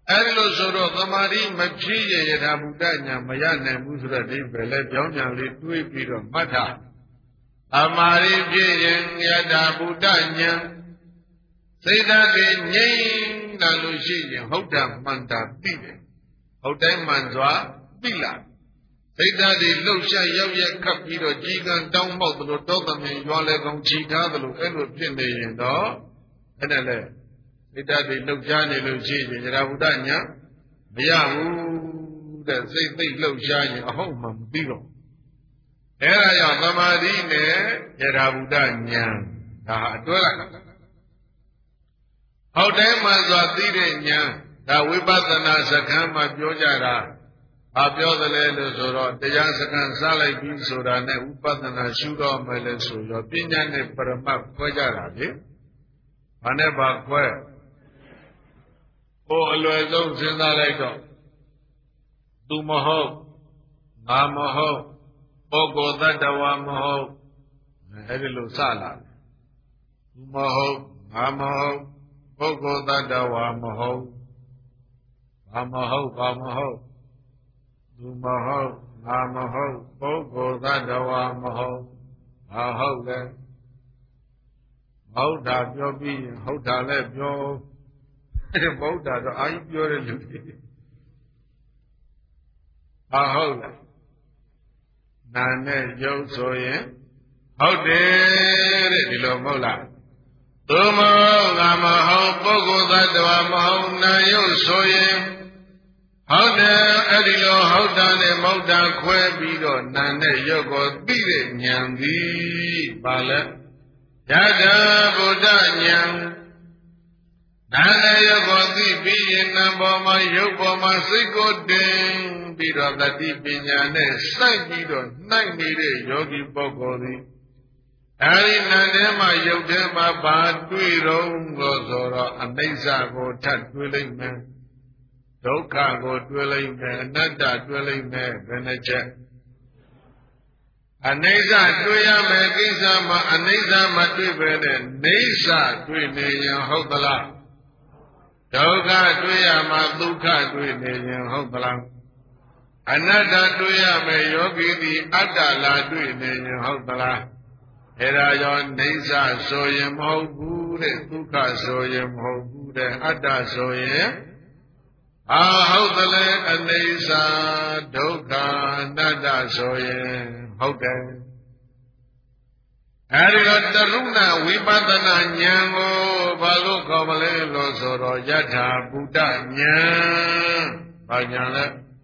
အဲဒီလိုဆိုတော့သမာဓိမဖြစ်ရယထာဘုဒ္ဓညာမရနိုင်ဘူးဆိုတော့ဒီပဲလဲပြောင်းပြန်လေးတွေးပြီးတော့မှတ်ထားသမာဓိဖြစ်ရင်ယထာဘုဒ္ဓညာစိတ်ဓာတ်တွေငြိမ်လာလို့ရှိရင်ဟုတ်တာမှန်တာသိတယ်ဟုတ်တိုင်းမှန်စွာသိလာစိတ်ဓာတ်တွေလှုပ်ရှားရောက်ရက်ခတ်ပြီးတော့ကြီးကံတောင်းပေါက်သလိုတောသမင်ရွာလဲကောင်ချီထားသလိုအဲ့လိုဖြစ်နေရင်တော့အဲ့ဒါလဲစိတ်ဓာတ်တွေလှုပ်ရှားနေလို့ရှိရင်ယထာဘုဒ္ဓညာမရဘူးတဲ့စိတ်သိလှုပ်ရှားရင်အဟုတ်မှမသိတော့အဲ့ဒါကြောင့်သမာဓိနဲ့ယထာဘုဒ္ဓညာဒါဟာအတွဲလိုက်ဟုတ်တိုင်းမှစွာသိတဲ့ညာဒါဝိပဿနာစခန်းမှာပြောကြတာဘာပြောသလဲလို့ဆိုတော့တရားစခန်းစလိုက်ပြီးဆိုတာနဲ့ဝိပဿနာရှုတော့မယ်လဲဆိုတော့ပညာနဲ့ပရမတ်ခွဲကြတာလေဘာနဲ့ဘာခွဲဟိုအလွယ်ဆုံးစဉ်းစားလိုက်တော့သူမဟုတ်ငါမဟုတ်ပုဂ္ဂိုလ်တ attva မဟုတ်အဲဒီလိုစလာသူမဟုတ်ငါမဟုတ်ပုဂ္ဂိုလ်တ attva မဟုတ်ဘာမဟုတ်ဘာမဟုတ်သူမဟုတ်ငါမဟုတ်ပုဂ္ဂိုလ်တ attva မဟုတ်ဘာဟုတ်လဲမဟုတ်တာပြောပြီးရင်ဟုတ်တာလည်းပြောဗုဒ္ဓတော့အာကြီးပြောတဲ့လူတွေဟာဟုတ်လားနာနဲ့ရုပ်ဆိုရင်ဟုတ်တယ်တဲ့ဒီလိုမဟုတ်လားသူမဟုတ်ငါမဟုတ်ပုဂ္ဂိုလ်သတ္တဝါမဟုတ်နာရုပ်ဆိုရင်ဟုတ်တယ်အဲ့ဒီလိုဟုတ်တာနဲ့မဟုတ်တာခွဲပြီးတော့နာနဲ့ရုပ်ကိုသိတဲ့ဉာဏ်သည်ဘာလဲယထာဘုဒ္ဓဉာဏ်နာနဲ့ရုပ်ကိုသိပြီးရင်နာပေါ်မှာရုပ်ပေါ်မှာစိတ်ကိုတင်ပြီးတော့တတိပညာနဲ့စိုက်ပြီးတော့နှိုက်နေတဲ့ယောဂီပုဂ္ဂိုလ်သည်အဲဒီနာထဲမှာရုပ်ထဲမှာဘာတွေ့တော့လို့ဆိုတော့အနိစ္စကိုထပ်တွေ့လိုက်မယ်ဒုက္ခကိုတွေ့လိုက်မယ်အနတ္တတွေ့လိုက်မယ်ဘယ်နှချက်အနိစ္စတွေ့ရမယ်ကိစ္စမှာအနိစ္စမတွေ့ပဲနဲ့နေစ္စတွေ့နေရင်ဟုတ်သလားဒုက္ခတွေ့ရမှာဒုက္ခတွေ့နေရင်ဟုတ်သလားအနတ္တတွေ့ရမယ်ယောဂီသည်အတ္တလာတွေ့နေရင်ဟုတ်သလားအဲဒါကြောင့်နေစ္စဆိုရင်မဟုတ်ဘူးတဲ့ဒုက္ခဆိုရင်မဟုတ်ဘူးတဲ့အတ္တဆိုရင်ဟုတ်သလဲအနိစ္စဒုက္ခအနတ္တဆိုရင်ဟုတ်တယ်အဲဒီတော့တရုဏဝိပဿနာဉာဏ်ကိုဘာလို့ခေါ်မလဲလို့ဆိုတော့ယထာဘုဒ္ဓဉာဏ်ဘာဉာဏ်လဲ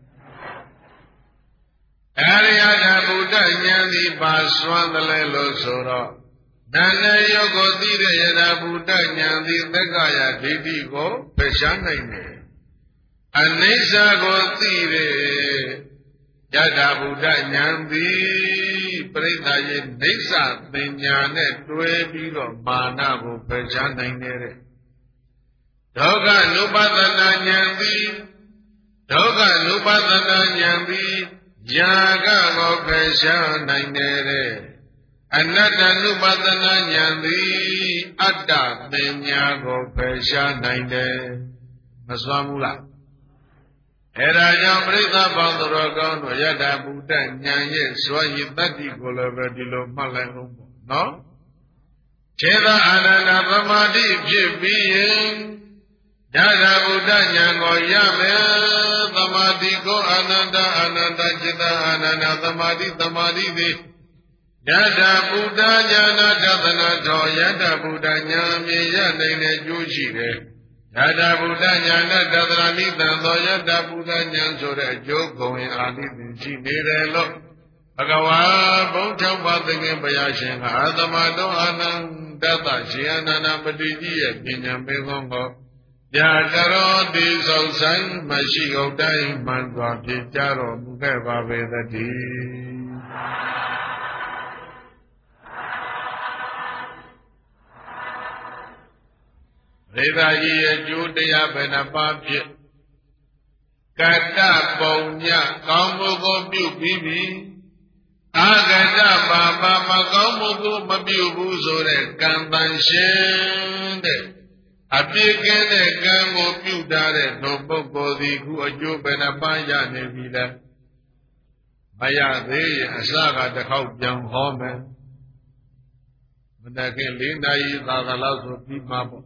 အဲဒီယထာဘုဒ္ဓဉာဏ်ဒီပါစွမ်းတယ်လဲလို့ဆိုတော့နာနဲ့ရုပ်ကိုသိတဲ့ယထာဘုဒ္ဓဉာဏ်ဒီသက္ကာယဒိဋ္ဌိကိုဖယ်ရှားနိုင်တယ်အနိစ္စကိုသိတဲ့ယထာဘုဒ္ဓဉာဏ်သည်ပရိသတ်ရဲ့နိစ္စပညာနဲ့တွဲပြီးတော့မာနကိုဖယ်ရှားနိုင်တဲ့ဒုက္ခ ानु ပသနာဉာဏ်သည်ဒုက္ခ ानु ပသနာဉာဏ်သည်ယာကကိုဖယ်ရှားနိုင်တဲ့အနတ္တ ानु ပသနာဉာဏ်သည်အတ္တပညာကိုဖယ်ရှားနိုင်တယ်မစွမ်းဘူးလားအဲဒါကြောင့်ပြိဿပေါင်းတော်ကောင်းတို့ယထာဘုဒ္ဓဉာဏ်ရဲ့စွမ်းရည်တတ္တိကိုလည်းပဲဒီလိုမှတ်လိုက်အောင်ပေါ့နော်ခြေသာအာနန္ဒသမာဓိဖြစ်ပြီးရင်ယထာဘုဒ္ဓဉာဏ်ကိုရမယ်သမာဓိကိုအာနန္ဒခြေသာအာနန္ဒသမာဓိသည်ယထာဘုဒ္ဓဉာဏတသနာတော်ယထာဘုဒ္ဓဉာဏ်မြင်ရနိုင်တဲ့ကျိုးရှိတယ်ယထာဘုဒ္ဓဉာဏတသနာနိတံသောယထာဘုဒ္ဓဉာဏ်ဆိုတဲ့အကျိုးဂုဏ်အာနိသင်ရှိနေတယ်လို့ဘဂဝါဘုံ၆ပါးသခင်ဘုရားရှင်ကအာသမတော်အာနန္ဒတရှင်အနန္ဒပတိကြီးရဲ့ပညာမေခွန်းကိုပြတရောတိစုံဆိုင်မရှိုံတိုင်းမှန်စွာဖြစ်ကြတော်မူခဲ့ပါပေသတည်းရေသာကြီးရဲ့ကျိုးတရားဘယ်နှပါးဖြစ်ကတ္တပုံညကောင်းမှုကိုပြုပြီးပြီအာဂတပါပမကောင်းမှုကိုမပြုဘူးဆိုတဲ့ကံတန်ရှင်တဲ့အပြည့်ကင်းတဲ့ကံကိုပြုထားတဲ့သောပုဂ္ဂိုလ်သည်ခုအကျိုးဘယ်နှပါးရနေပြီလဲမရသေးရင်အစကတစ်ခေါက်ပြန်ဟောမယ်မနက်ခင်း၄ နာရီသာသလောက်ဆိုပြီးမှာပေါ့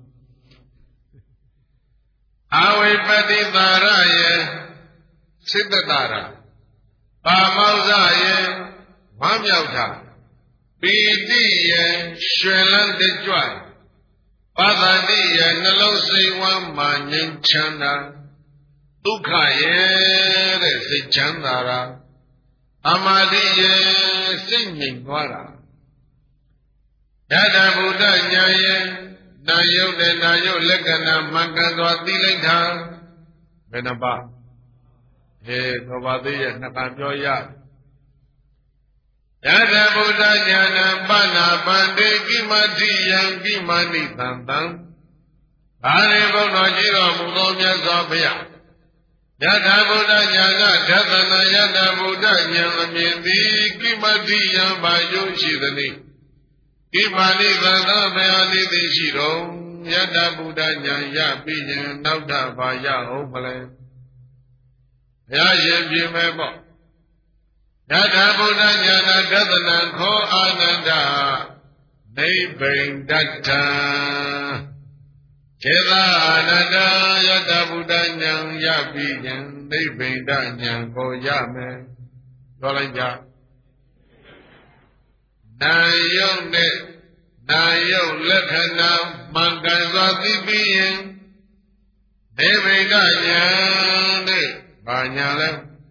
အဝိပတိသာရယေစိတ္တတာရပါမောဇ္ဇယေဝမ်းမြောက်တာပီတိယေရွှင်လန်းတကြွပါသတိယေနှလုံးစိတ်ဝမ်းမှငြိမ်းချမ်းသာဒုက္ခယေတဲ့စိတ်ချမ်းသာတာအမာတိယေစိတ်ငြိမ်သွားတာယတဗုဒ္ဓဉာဏ်ယေနာယုတ်နဲ့နာယုတ်လက္ခဏာမှန်ကန်စွာသိလိုက်တာဘယ်နှပါသောပါသေးရဲ့နှစ်ခါပြောရယတဗုဒ္ဓဉာဏပဏ္ဏပန္တေကိမတိယံကိမဏိတံတံဘာရေဘုဒ္ဓကြီးတော်မူသောမြတ်စွာဘုရားယတဗုဒ္ဓဉာဏဒသနာယတဗုဒ္ဓဉာဏ်အမြင်သည်ကိမတိယံဘာယုရှိသည်ကိမာနိသံသာဘယနိသိရှိတော်ယတဗုဒ္ဓဉာဏ်ရပြီးရင်နောက်ထပ်ဘာရအောင်မလဲဘုရားရှင်ပြင်မဲ့ပေါ့ယတဗုဒ္ဓဉာဏဒသနံခောအာနန္ဒနိဗ္ဗိန္ဒတ္ထံခြေသာအာနန္ဒယတဗုဒ္ဓဉာဏ်ရပြီးရင်နိဗ္ဗိန္ဒဉာဏ်ကိုရမယ်ပြောလိုက်ကြနာယုတ်နဲ့နာယုတ်လက္ခဏာမှန်ကန်စွာသိပြီးရင်နိဗ္ဗိန္ဒဉာဏ်နဲ့ဘာညာလဲ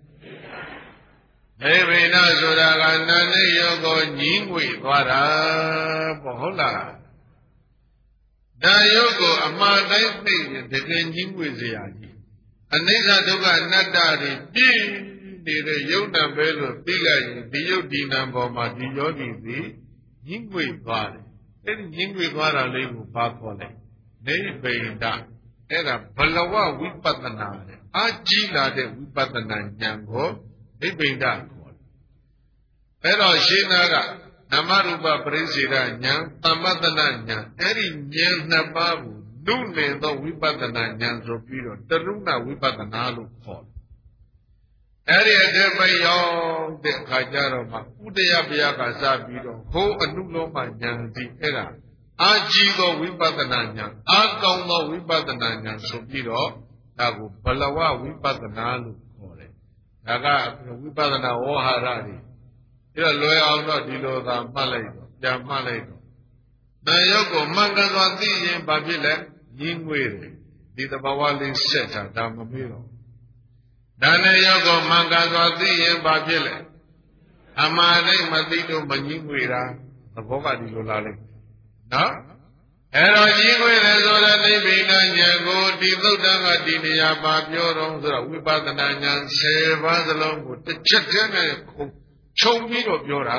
နိဗ္ဗိန္ဒဆိုတာကနာနဲ့ယုတ်ကိုညီးငွေသွားတာပေါ့ဟုတ်လားနာယုတ်ကိုအမှားတိုင်းသိရင်တကယ်ညီးငွေเสียကြီးအနိစ္စဒုက္ခအနတ္တတွေပြည့်နေတဲ့ယုတ်တံပဲလို့သိလိုက်ရင်ဒီယုတ်ဒီနံပေါ်မှာဒီယောဂီသည်ညှင်းငွေသွားတယ်အဲ့ဒီညှင်းငွေသွားတာလေးကိုဘာခေါ်လဲနိဗ္ဗိန္ဒအဲ့ဒါဘလဝဝိပဿနာတဲ့အာကြီးလာတဲ့ဝိပဿနာဉာဏ်ကိုနိဗ္ဗိန္ဒခေါ်တယ်အဲ့တော့ရှင်းနာကနမရူပပရိစ္ဆေဒဉာဏ်သမ္မတနာဉာဏ်အဲ့ဒီဉာဏ်နှစ်ပါးကိုနုနယ်သောဝိပဿနာဉာဏ်ဆိုပြီးတော့တရုဏဝိပဿနာလို့ခေါ်တယ်အဲ့ဒီအတဲ့မရောက်တဲ့အခါကျတော့မှဥဒယဘုရားကစပြီးတော့ဟိုးအနုလောမဉာဏ်စီအဲ့ဒါအာကြီးသောဝိပဿနာဉာဏ်အာကောင်းသောဝိပဿနာဉာဏ်ဆိုပြီးတော့ဒါကိုဘလဝဝိပဿနာလို့ခေါ်တယ်ဒါကဝိပဿနာဝေါဟာရတွေအဲ့တော့လွယ်အောင်တော့ဒီလိုသာမှတ်လိုက်တော့ပြန်မှတ်လိုက်တော့နာယုတ်ကိုမှန်ကန်စွာသိရင်ဘာဖြစ်လဲညင်းငွေတယ်ဒီသဘာဝလေးဆက်တာဒါမမေ့တော့ဒါနဲ့ယောဂမှန်ကန်စွာသိရင်ဘာဖြစ်လဲအမှားနဲ့မသိတော့မငြင်းငွေတာသဘောကဒီလိုလာလိုက်နော်အဲ့တော့ငြင်းငွေတယ်ဆိုတဲ့နိဗ္ဗိန္ဒဉာဏ်ကိုဒီသုတ်တံကဒီနေရာပါပြောတော့ဆိုတော့ဝိပဿနာဉာဏ်10ပါးစလုံးကိုတစ်ချက်တည်းနဲ့ခြုံပြီးတော့ပြောတာ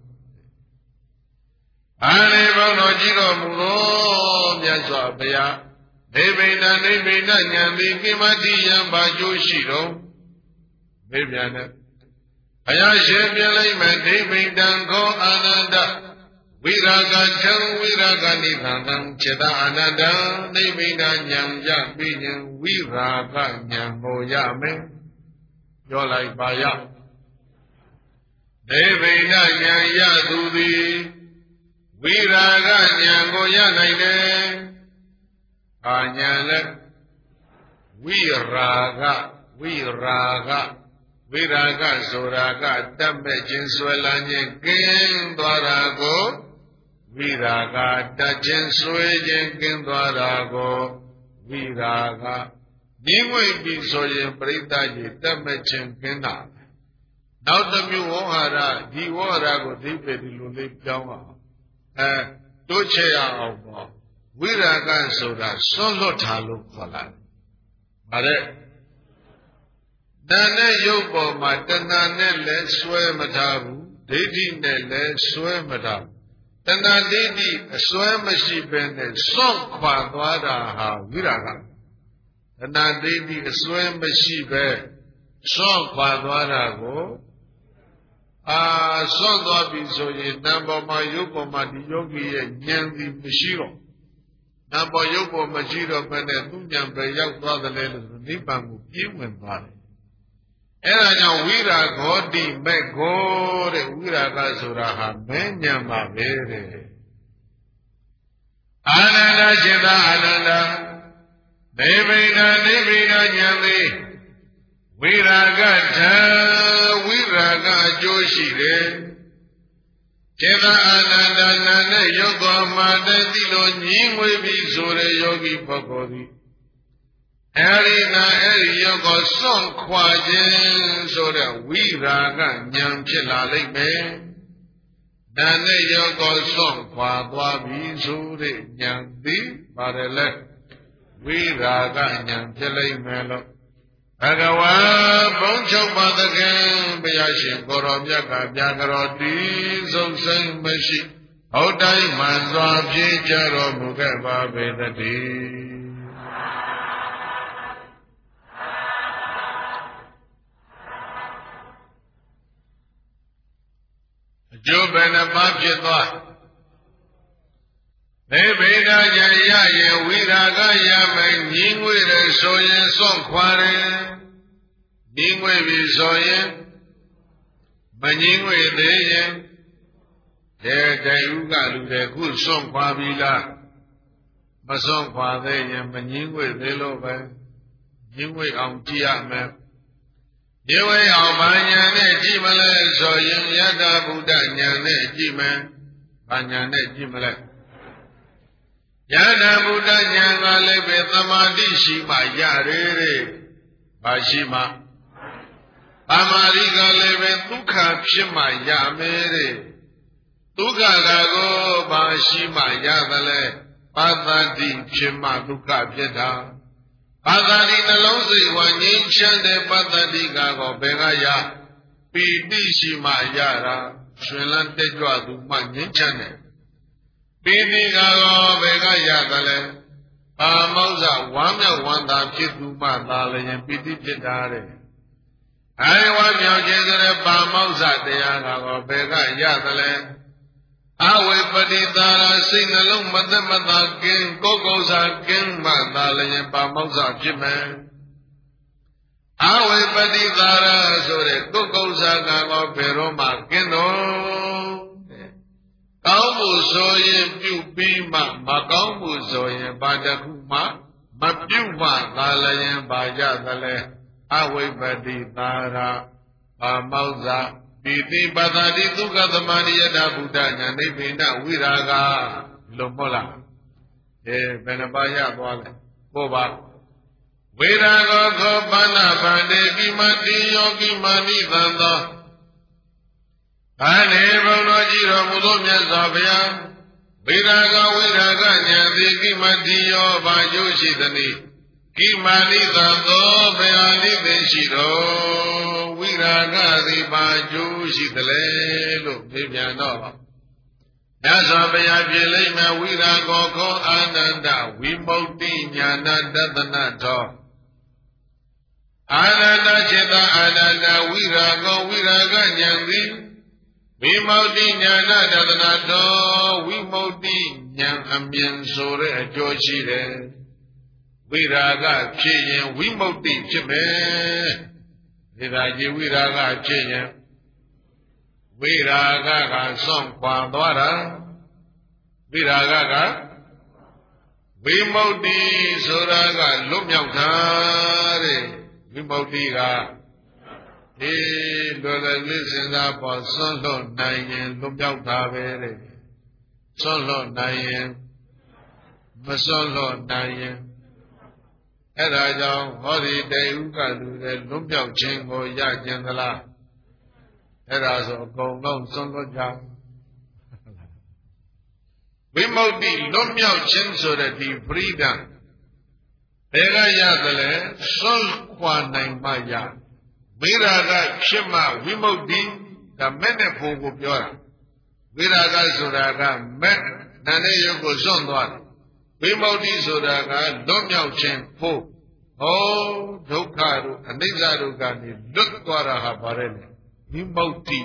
အာရိဘုံတော်ကြီးတော်မူသောမြတ်စွာဘုရားနိဗ္ဗိန္ဒဉာဏ်သည်ကိမတိယံဘာကျိုးရှိတော်မေးပြန်တယ်ဘုရားရှင်ပြလိုက်မယ်နိဗ္ဗိန္ဒံခောအာနန္ဒဝိရာဂထံဝိရာဂနိဗ္ဗာန်ခြေသာအာနန္ဒနိဗ္ဗိန္ဒဉာဏ်ရပြီးရင်ဝိရာဂဉာဏ်ကိုရမယ်ပြောလိုက်ပါရနိဗ္ဗိန္ဒဉာဏ်ရသူသည်ဝိရာဂဉာဏ်ကိုရနိုင်တယ်အာဉာဏ်လည်းဝိရာဂဆိုတာကတတ်မဲ့ခြင်းဆွဲလန်းခြင်းကင်းသွားတာကိုဝိရာဂတတ်ခြင်းဆွဲခြင်းကင်းသွားတာကိုဝိရာဂညှင်းဝိပြီဆိုရင်ပရိသတ်ကြီးတတ်မဲ့ခြင်းကင်းတာနောက်တစ်မျိုးဝေါဟာရဒီဝေါဟာရကိုသိပေဒီလိုလေးပြောင်းအောင်တိုးချဲ့အောင်ပေါ့ဝိရာဂဆိုတာစွန့်လွတ်တာလို့ခေါ်လာတယ်။ဗါတဲ့တဏ္ဍရုပ်ပေါ်မှာတဏှာနဲ့လည်းဆွဲမထားဘူးဒိဋ္ဌိနဲ့လည်းဆွဲမထားဘူးတဏှာဒိဋ္ဌိအစွဲမရှိဘဲနဲ့စွန့်ခွာသွားတာဟာဝိရာဂတဏှာဒိဋ္ဌိအစွဲမရှိပဲစွန့်ခွာသွားတာကိုစွန့်သွားပြီဆိုရင်နာမ်ပေါ်မှာရုပ်ပေါ်မှာဒီယောဂီရဲ့ဉာဏ်ဒီမရှိတော့နာပေါ်ရုပ်ပေါ်မရှိတော့ဘဲနဲ့သူဉာဏ်ပဲရောက်သွားတယ်လေလို့နိဗ္ဗာန်ကိုပြင်းဝင်သွားတယ်အဲ့ဒါကြောင့်ဝိရာဂောတိမဲ့ခောတဲ့ဝိရာဂဆိုတာဟာမဲဉာဏ်ပါပဲတဲ့အာနန္ဒจิตအာနန္ဒနေဗိဒာနေဗိဒာဉာဏ်သည်ဝိရာဂဓာဝိရာဂအကျိုးရှိတယ်จิตအာနန္ဒနာနဲ့ရုပ်တော်မှာတည်းသိလို့ညီငွေပြီးဆိုတဲ့ယောဂီပုဂ္ဂိုလ်သည်အဲဒီရုပ်ကိုစွန့်ခွာခြင်းဆိုတဲ့ဝိရာဂဉာဏ်ဖြစ်လာလိမ့်မယ်နာနဲ့ရုပ်ကိုစွန့်ခွာသွားပြီဆိုတဲ့ဉာဏ်သည်ပါတယ်လေဝိရာဂဉာဏ်ဖြစ်လိမ့်မယ်လို့ဘဂဝါဘုံချုပ်ပါသခင်ဘုရားရှင်ကိုရောမြတ်ကပြကြတော်တည်ဆုံးစိမ်မရှိဟုတ်တိုင်းမှန်စွာဖြေကြတော်မူခဲ့ပါပေတည်းအကျိုးဘယ်နှပါဖြစ်သွားနေဗေဒဉာဏ်ရရင်ဝိရာဂရမယ်ညီငွေတယ်ဆိုရင်စွန့်ခွာတယ်ညီငွေပြီဆိုရင်မညီငွေသေးရင်တိုင်ဥကလူတွေခုစွန့်ခွာပြီလားမစွန့်ခွာသေးရင်မညီငွေသေးလို့ပဲညီငွေအောင်ကြည့်ရမယ်ညီငွေအောင်ဘာညာနဲ့ကြည့်မလဲဆိုရင်ယတ္တဗုဒ္ဓညာနဲ့ကြည့်မယ်ဘာညာနဲ့ကြည့်မလဲယတဗုဒ္ဓဉာဏ်ကလည်းပဲသမာဓိရှိမှရတယ်တဲ့။ဘာရှိမှသမာဓိကလည်းပဲဒုက္ခဖြစ်မှရမယ်တဲ့။ဒုက္ခကိုဘာရှိမှရသလဲ။ပါသတိဖြစ်မှဒုက္ခဖြစ်တာ။ပါသတိနှလုံးစိတ်ဝငြိမ်းချမ်းတဲ့ပါသတိကောဘယ်ကရပီတိရှိမှရတာ။ရှင်လန်းတက်ကြွသူမှငြိမ်းချမ်းတယ်ပိဋိကောဘယ်ကရသလဲပါမောဇ္ဇဝမ်းမြောက်ဝမ်းသာဖြစ်သူမှသာလျင်ပိဋိဖြစ်တာတဲ့အဲဝမ်းမြောက်ခြင်းဆိုတဲ့ပါမောဇ္ဇတရားကောဘယ်ကရသလဲအဝိပတိသာရစိတ်နှလုံးမသက်မသာကင်းကိုယ်ကိုယ်စာကင်းမှသာလျင်ပါမောဇ္ဇဖြစ်မယ်အဝိပတိသာရဆိုတဲ့ကိုယ်ကိုယ်စာကောဘယ်တော့မှကင်းတော့ကောင်းမှုဆိုရင်ပြုပြီးမှမကောင်းမှုဆိုရင်ဘာတစ်ခုမှမပြုမှသာလျင်ဘာကြသလဲအဝိပတိသာရပါမောဇ္ဇပိတိပသတိဒုက္ခသမဏိယတဗုဒ္ဓဉာဏ်နိဗ္ဗိနဝိရာဂလို့မဟုတ်လားဘယ်နှပါရသွားလဲကိုပါဝိရာဂခောပဏ္ဏဗန္တေကိမတိယောကိမနိသံသောအနေဘုံတော်ကြည်တော်မူသောမြတ်စွာဘုရားဝိရာဂဝိရာဂဉာဏ်သည်ကိမတိယောဘာကျိုးရှိသနည်းကိမာနိသံသောဘယ်ဟာနိသင်ရှိတော်ဝိရာဂသည်ဘာကျိုးရှိသလဲလို့ပြေပြန်တော့မြတ်စွာဘုရားပြေလိမ့်မယ်ဝိရာဂောခောအာနန္ဒဝိမု ക്തി ဉာဏတတနာထောအာနန္ဒจิตအာနန္ဒဝိရာဂောဝိရာဂဉာဏ်သည်ဝိမု ക്തി ဉာဏတတနာတော်ဝိမု ക്തി ဉာဏ်အမြင်ဆိုတဲ့အကျိုးရှိတယ်ဝိရာဂဖြစ်ရင်ဝိမု ക്തി ဖြစ်မယ်ဒါကြီးဝိရာဂဖြစ်ရင်ဝိရာဂကစွန့်ခွာသွားတာဝိရာဂကဝိမု ക്തി ဆိုတာကလွတ်မြောက်တာတဲ့ဝိမု ക്തി ကလွယ်လွယ်လေးစဉ်းစားပေါ်စွန့်လွတ်နိုင်ရင်လွတ်မြောက်တာပဲတဲ့စွန့်လွတ်နိုင်ရင်မစွန့်လွတ်နိုင်ရင်အဲ့ဒါကြောင့်ဟောဒီတေဥကလူတွေလွတ်မြောက်ခြင်းကိုရကြင်သလားအဲ့ဒါဆိုအကုန်လုံးစွန့်လွတ်ကြဝိမု ക്തി လွတ်မြောက်ခြင်းဆိုတဲ့ဒီ freedom ဘယ်ကရသလဲစွန့်ခွာနိုင်မှရဝိရာဂဖြစ်မှဝိမု ക്തി ဒါမဲ့နဲ့ဖို့ကိုပြောတာဝိရာဂဆိုတာကမဲ့နာနဲ့ရုပ်ကိုစွန့်သွားတယ်ဝိမု ക്തി ဆိုတာကလွတ်မြောက်ခြင်းဖို့ဟောဒုက္ခတို့အနိစ္စတို့ကနေလွတ်သွားတာဟာဗါတယ်လေဝိမု ക്തി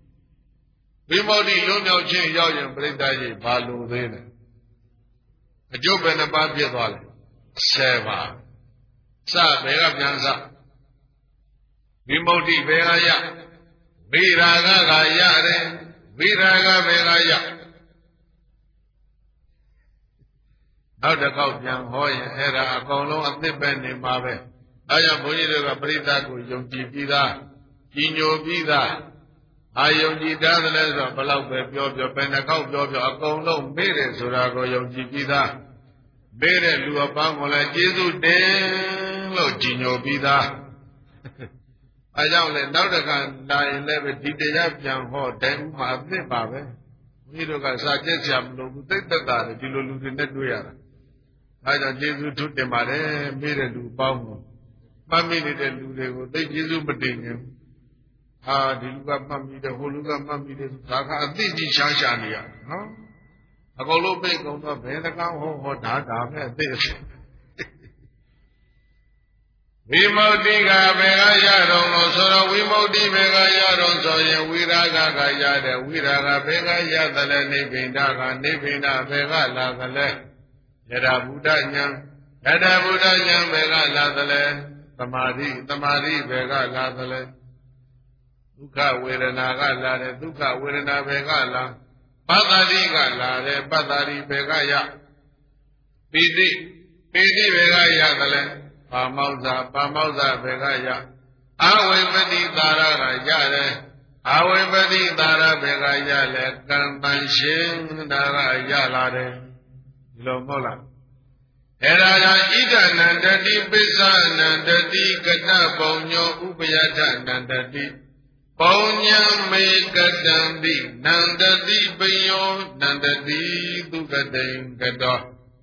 ဝိမု ക്തി လွတ်မြောက်ခြင်းရောက်ရင်ပြိတ္တာကြီးဘာလို့သေးလဲအကျိုးပဲနှစ်ပါးဖြစ်သွားတယ်10ပါးစဘယ်ကပြန်စဝိမု ക്തി ဘယ်ကရဝိရာဂကရတယ်ဝိရာဂဘယ်ကရနောက်တစ်ခေါက်ပြန်ဟောရင်အဲ့ဒါအကုန်လုံးအသစ်ပဲနေမှာပဲအဲကြောင့်ဘုန်းကြီးတို့ကပရိသတ်ကိုယုံကြည်ပြီးသားကြီးညိုပြီးသားအာယုံကြည်သားတယ်ဆိုတော့ဘလောက်ပဲပြောပြောဘယ်နှခေါက်ပြောပြောအကုန်လုံးမေ့တယ်ဆိုတာကိုယုံကြည်ပြီးသားမေ့တဲ့လူအပေါင်းကိုလည်းကျေးဇူးတင်လို့ကြီးညိုပြီးသားအဲကြောင့်လေနောက်တစ်ခါလာရင်လည်းဒီတရားပြန်ဟောတယ်ဥမာအသစ်ပါပဲဘုန်းကြီးတို့ကစာကျက်ကြမလို့ဘူးသိသက်တာလေဒီလိုလူတွေနဲ့တွေ့ရတာအဲကြောင့်ကျေးဇူးထုတင်ပါတယ်မေ့တဲ့လူအပေါင်းကိုမှတ်မိနေတဲ့လူတွေကိုသိကျေးဇူးမတင်ရင်ဟာဒီလူကမှတ်မိတယ်ဟိုလူကမှတ်မိတယ်ဒါကအသိကြီးရှားရှားနေရနော်အကုန်လုံးပြိတ်ကုန်တော့ဘယ်တကောင်းဟောဒါပဲအသိဝိမု ക്തി ကဘယ်ကရတော့လို့ဆိုတော့ဝိမု ക്തി ဘယ်ကရတော့ဆိုရင်ဝိရာဂကရတယ်ဝိရာဂဘယ်ကရတယ်လဲနိဗ္ဗိန္ဒကနိဗ္ဗိန္ဒဘယ်ကလာသလဲယရဗုဒ္ဓဉာဏ်ယတဗုဒ္ဓဉာဏ်ဘယ်ကလာသလဲသမာဓိဘယ်ကလာသလဲဒုက္ခဝေဒနာကလာတယ်ဒုက္ခဝေဒနာဘယ်ကလာပတ္တာရိကလာတယ်ပတ္တာရိဘယ်ကရပိဋိဘယ်ကရသလဲပါမောဇ္ဇဘယ်ကရအဝိပတိသာရကရတယ်အဝိပတိသာရဘယ်ကရလဲကံတန်ရှင်ဒါကရလာတယ်ဒီလိုမဟုတ်လားအဲ့ဒါကြောင့်ဣဒနန္တတိပစ္ဆနန္တတိကတပုံညောဥပယထနန္တတိပုံညံမေကတံတိနန္တတိပယောနန္တတိသူကတိံကတော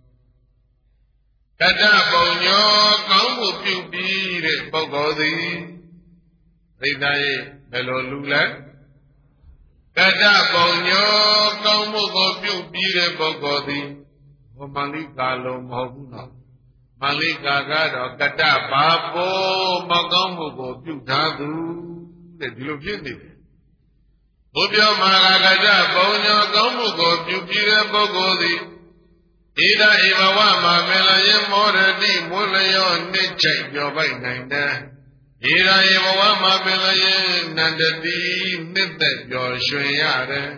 ကတပုံညောကောင်းမှုပြုပြီးတဲ့ပုဂ္ဂိုလ်သည်သိသားရဲ့ဘယ်လိုလူလဲကတပုံညောကောင်းမှုကိုပြုပြီးတဲ့ပုဂ္ဂိုလ်သည်ဟောမန္လိကာလုံးမဟုတ်ဘူးနော်မန္လိကာကတော့ကတဘာပိုမကောင်းမှုကိုပြုထားသူတဲ့ဒီလိုဖြစ်နေတယ်ဘုပြောမှာကတပုံညောကောင်းမှုကိုပြုပြီးတဲ့ပုဂ္ဂိုလ်သည်ဣဒဣဘဝမှာမလယမောရတိမွလယောနှစ်ချိုက်ပြောပိုက်နိုင်တယ်ဣဒဣဘဝမှာမလယနန္တတိနှစ်သက်ပျော်ရွှင်ရတယ်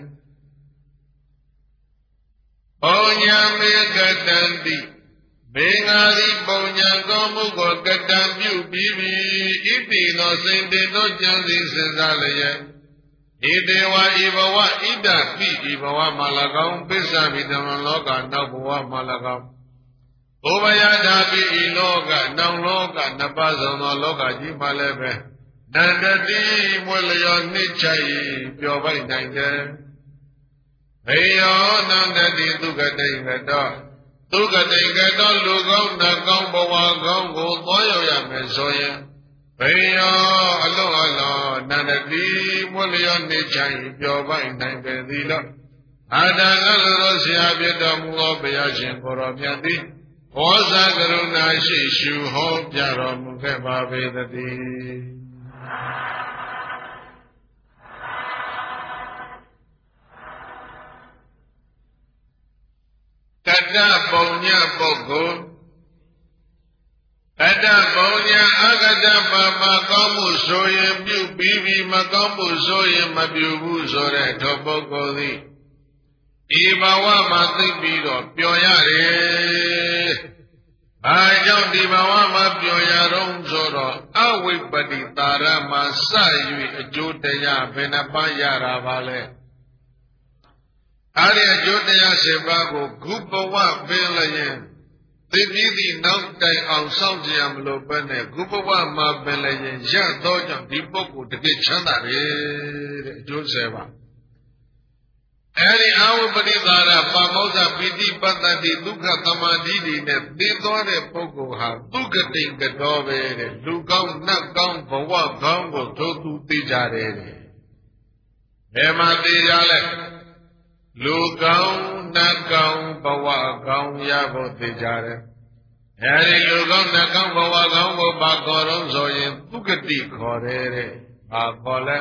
ပုံညာမေကတံတိဘေငါသည်ပုံညာကောမှုကိုကတံပြုပြီးပြီဣတိသောစိန်တေသောကြံစည်စဉ်းစားလျက်ဣတေဝဤဘဝဣဒပိဤဘဝမှာ၎င်းပစ္ဆာမိတမလောကနောက်ဘဝမှာ၎င်းဘုဗယတာပိဤလောကနောက်လောကနှစ်ပါးစုံသောလောကကြီးမှာလည်းပဲနန္တတိမွေလျောနှစ်ချိုက်ပျော်ပိုက်နိုင်တယ်ဘေယောနန္တတိသုကတိံကတောသုကတိံကတောလူကောင်းနတ်ကောင်းဘဝကောင်းကိုသွားရောက်ရမယ်ဆိုရင်ဘေယောအလုံးအလောနန္တတိမွေလျောနှစ်ချိုက်ပျော်ပိုက်နိုင်ပေသည်လို့အာတန်ကလူတော်ဆရာဖြစ်တော်မူသောဘုရားရှင်ကိုရောမြတ်သည်ဩဇာကရုဏာရှိရှုဟောပြတော်မူခဲ့ပါပေသတည်းကတ္တပုံညပုဂ္ဂိုလ်ကတ္တပုံညအကတ္တပါမကောင်းမှုဆိုရင်ပြုပြီးပြီးမကောင်းမှုဆိုရင်မပြုဘူးဆိုတဲ့ထိုပုဂ္ဂိုလ်သည်ဤဘဝမှာသိပြီးတော့ပျော်ရတယ်။ဘာကြောင့်ဒီဘဝမှာပျော်ရတော့ဆိုတော့အဝိပ္ပတိတာရမှာစ၍အကျိုးတရားဘယ်နှပါးရတာပါလဲ။အဲဒီအကျိုးတရား7ပါးကိုခုဘဝပင်လျင်သိပြီးသည့်နောက်တိုင်အောင်စောင့်ကြရမလို့ပဲနဲ့ခုဘဝမှာပင်လျင်ရတော့ကြောင့်ဒီပုဂ္ဂိုလ်တကယ်ချမ်းသာတယ်တဲ့အကျိုး7ပါးအဲဒီအဝိပ္ပတိသာရပါမောဇ္ဇပိတိပတ္တတိဒုက္ခသမာဓိတွေနဲ့သိသွားတဲ့ပုဂ္ဂိုလ်ဟာဒုက္ခတိန်ကတော်ပဲတဲ့လူကောင်းနတ်ကောင်းဘဝကောင်းကိုသို့သူသိကြတယ်တဲ့ဘယ်မှာသိကြလဲလူကောင်းနတ်ကောင်းဘဝကောင်းရဖို့သိကြတယ်အဲဒီလူကောင်းနတ်ကောင်းဘဝကောင်းကိုပါခေါ်တော့ဆိုရင်ဒုက္ခတိခေါ်တယ်တဲ့ဘာခေါ်လဲ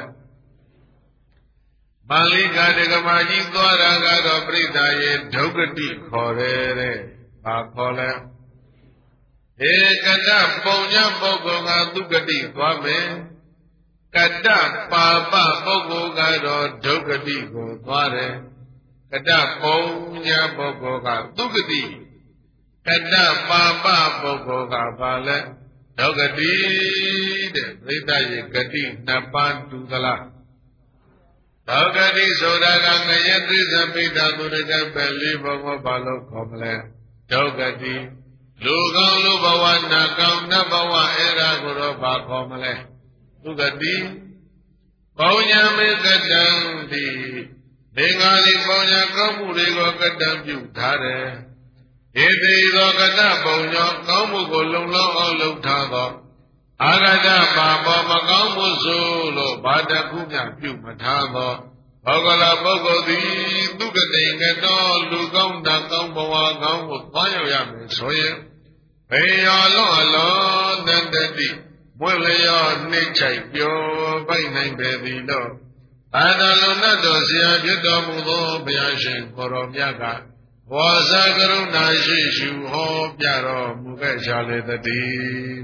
ပါဠိကဒကမာကြီးသွားတာကတော့ပြိဿရဲ့ဒုက္ခတိခေါ်တယ်တဲ့။ဘာဘာခေါ်လဲဧကတပုံညာပုဂ္ဂိုလ်ကသူဂတိသွားမယ်ကတ္တပါပပုဂ္ဂိုလ်ကတော့ဒုက္ခတိကိုသွားတယ်ကတ္တပုံညာပုဂ္ဂိုလ်ကသူဂတိကတ္တပါပပုဂ္ဂိုလ်ကဘာလဲဒုက္ခတိတဲ့ပြိတ္တရေဂတိနှစ်ပါးတူသလားဒုက္ခတိဆိုတာကငရဲသစ္စာပိဋကသူရတဲ့ပဲလေးဘဝဘာလို့ခေါ်မလဲဒုက္ခတိလူကောင်းလူဘဝနာကောင်းနတ်ဘဝအဲ့ဒါကိုတော့ဘာခေါ်မလဲသူကတိပေါညာမေကတံတိဒေငါလိပေါညာကောင်းမှုတွေကိုကတံပြုထားတယ်ဧတိသောကတပုံညောကောင်းမှုကိုလုံလောက်အောင်လုပ်ထားသောအာဂတပါပေါ်မကောင်းမှုဆိုလို့ဘာတခုမျှပြုမထားသောဘောဂလပုဂ္ဂိုလ်သည်သူကတိငတော်လူကောင်းတာကောင်းဘဝကောင်းကိုသွားရောက်ရမယ်ဆိုရင်ဘေယောလောအလောတတတိမွေလျောနှိမ့်ချိုက်ပြောပိုက်နိုင်ပေသည်တော့အာတလုံနတ်တော်ဆရာဖြစ်တော်မူသောဘုရားရှင်ကိုရောမြတ်ကဝါစာကရုဏာရှိရှုဟောပြတော်မူခဲ့ကြလေတည်း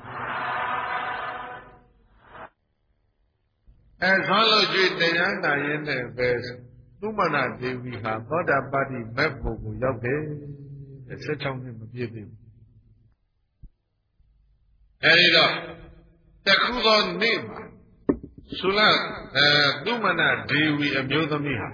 ဆောင်းလို့ကြွေတရားနာရင်းနဲ့ပဲသုမနာဒေဝီဟာသောတာပတ္တိမက်ဖို့ကိုရောက်တယ်16နှစ်မပြည့်သေးဘူးအဲဒီတော့တခုသောနေ့မှာသုလသုမနာဒေဝီအမျိုးသမီးဟာ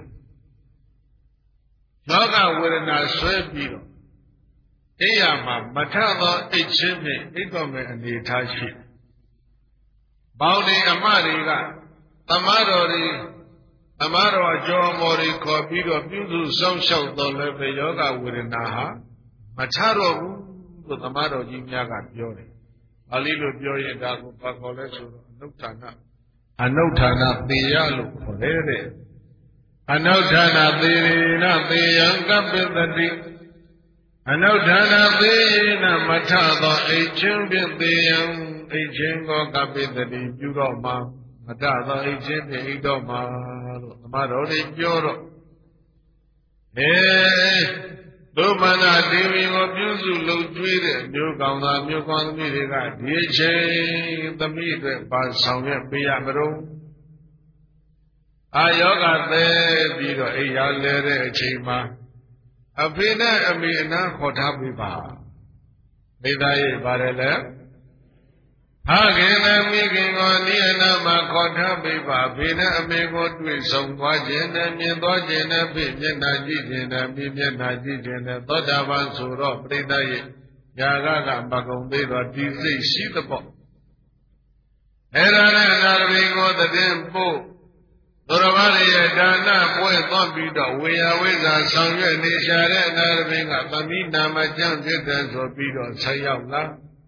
ယောဂဝေဒနာဆွဲပြီးတော့အိယာမှာမထသောအိတ်ချင်းဖြင့်အိတ်တော်မဲ့အနေထားရှိပေါင်းနေအမတွေကသမားတော်အကျော်မော်တွေခေါ်ပြီးတော့ပြုစုစောင့်ရှောက်တော်လည်းပဲယောဂဝေဒနာဟာမထတော့ဘူးလို့သမားတော်ကြီးများကပြောတယ်ပါဠိလိုပြောရင်ဒါကိုဘာခေါ်လဲဆိုတော့အနုဌာနသေယလို့ခေါ်တယ်တဲ့အနုဌာနသေရေနသေယံကပ္ပတတိအနုဌာနသေယေနမထသောအိတ်ချင်းဖြင့်သေယံအိတ်ချင်းကိုကပ္ပတတိပြုတော့မှာမထသောအိတ်ချင်းဖြင့်အိတ်တော့မှာလို့သမားတော်တွေပြောတော့သုမနာဒေဝီကိုပြုစုလုပ်ကျွေးတဲ့မျိုးကောင်းသားမျိုးကောင်းသမီးတွေကဒီအချိန်သမီးတွေပါဆောင်ရွက်ပေးရမလို့အာယောဂသည်ပြီးတော့အိယာလဲတဲ့အချိန်မှာအဖေနဲ့အမေအနာခေါ်ထားပေးပါမိသားရဲ့ပါတယ်လေဖခင်နဲ့မိခင်ကိုဒီအနာမှာခေါ်ထားပေးပါဖေနဲ့အမေကိုတွေ့ဆုံသွားခြင်းနဲ့မြင်သွားခြင်းနဲ့ဖေမျက်နှာကြည့်ခြင်းနဲ့မိမျက်နှာကြည့်ခြင်းနဲ့သောတာပန်ဆိုတော့ပရိသတ်ရဲ့ယာကမကုံသေးတော့ဒီစိတ်ရှိသပေါ့အဲ့ဒါနဲ့အနာရဘိကိုတည်ပို့သူတော်ဘာရဲ့ဒါနပွဲသွားပြီးတော့ဝေယဝိဇာဆောင်ရွက်နေရှာတဲ့အနာရဘိကသမီးနာမကျမ်းဖြစ်တယ်ဆိုပြီးတော့ဆက်ရောက်လာ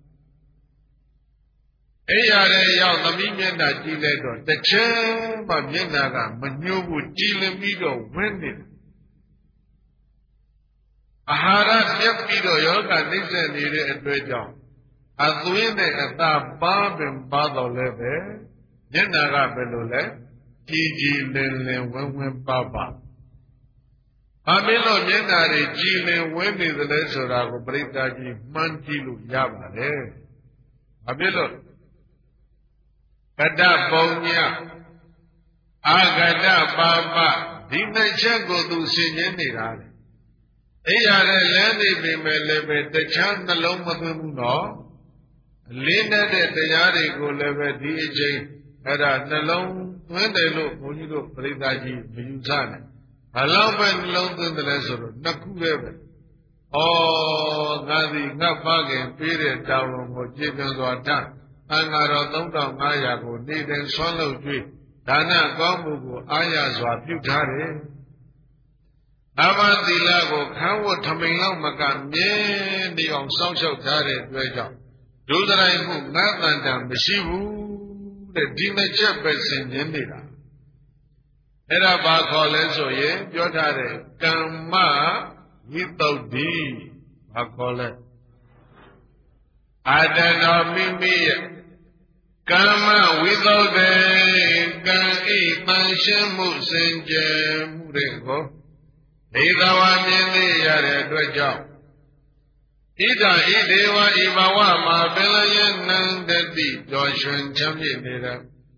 အဲ့ရတဲ့ရောက်သမီးမျက်နှာကြည့်လိုက်တော့တချမ်းမှမျက်နှာကမညှိုးဘူးကြည်လင်ပြီးတော့ဝင်းနေတယ်အာဟာရပြတ်ပြီးတော့ယောဂနှိမ့်ဆက်နေတဲ့အတွက်ကြောင့်အသွေးနဲ့အသာပါပင်ပါတော့လည်းပဲမျက်နှာကဘယ်လိုလဲကြည်ကြည်လင်လင်ဝင်းဝင်းပါပါဘာဖြစ်လို့မျက်နှာတွေကြည်လင်ဝင်းနေသလဲဆိုတာကိုပရိသတ်ကြီးမှန်းကြည့်လို့ရပါတယ်ဘာဖြစ်လို့ကတ္တပုံညအာဂတပါပဒီနှစ်ချက်ကိုသူဆင်ခြင်နေတာလေအိရတဲ့လဲနေပြီမဲ့လည်းပဲတခြားနှလုံးမသွင်းဘူးနော်လေးတဲ့တရားတွေကိုလည်းပဲဒီအချိန်အဲ့ဒါနှလုံးသွင်းတယ်လို့ဘုန်းကြီးတို့ပြိဿကြီးမယူဆနဲ့ဘလောက်ပဲနှလုံးသွင်းတယ်လဲဆိုတော့နှစ်ခုပဲပဲဩငါသည်ငါဖခင်ပေးတဲ့တာဝန်ကိုကြည်ပြစွာထအင်္ဂါတော်3500ကိုနေ့တိုင်းဆွမ်းလုပ်ကျွေးဒါနကောင်းမှုကိုအားရစွာပြုထားတယ်။အမသီလကိုခန်းဝတ်ထမိန်လောက်မကမြဲနေအောင်စောင့်ရှောက်ထားတဲ့အတွက်ကြောင့်ဒုစရိုက်မှုငါးတန်တန်မရှိဘူးတဲ့ဒီမချက်ပဲဆင်ခြင်နေတာ။အဲ့ဒါဘာခေါ်လဲဆိုရင်ပြောထားတဲ့ကမ္မဝိတုဒ္ဓိဘာခေါ်လဲအာတနောမိမိရဲ့ကမ္မဝိသုဒ္ဓေကံဤတန်ရှင်းမှုစင်ကြယ်မှုတွေကိုဒေသဝါမြင်သိရတဲ့အတွက်ကြောင့်ဣဒေဝဤဘဝမှာပင်လျက်နန္တတိကြောရွှင်ချမ်းမြေ့နေတဲ့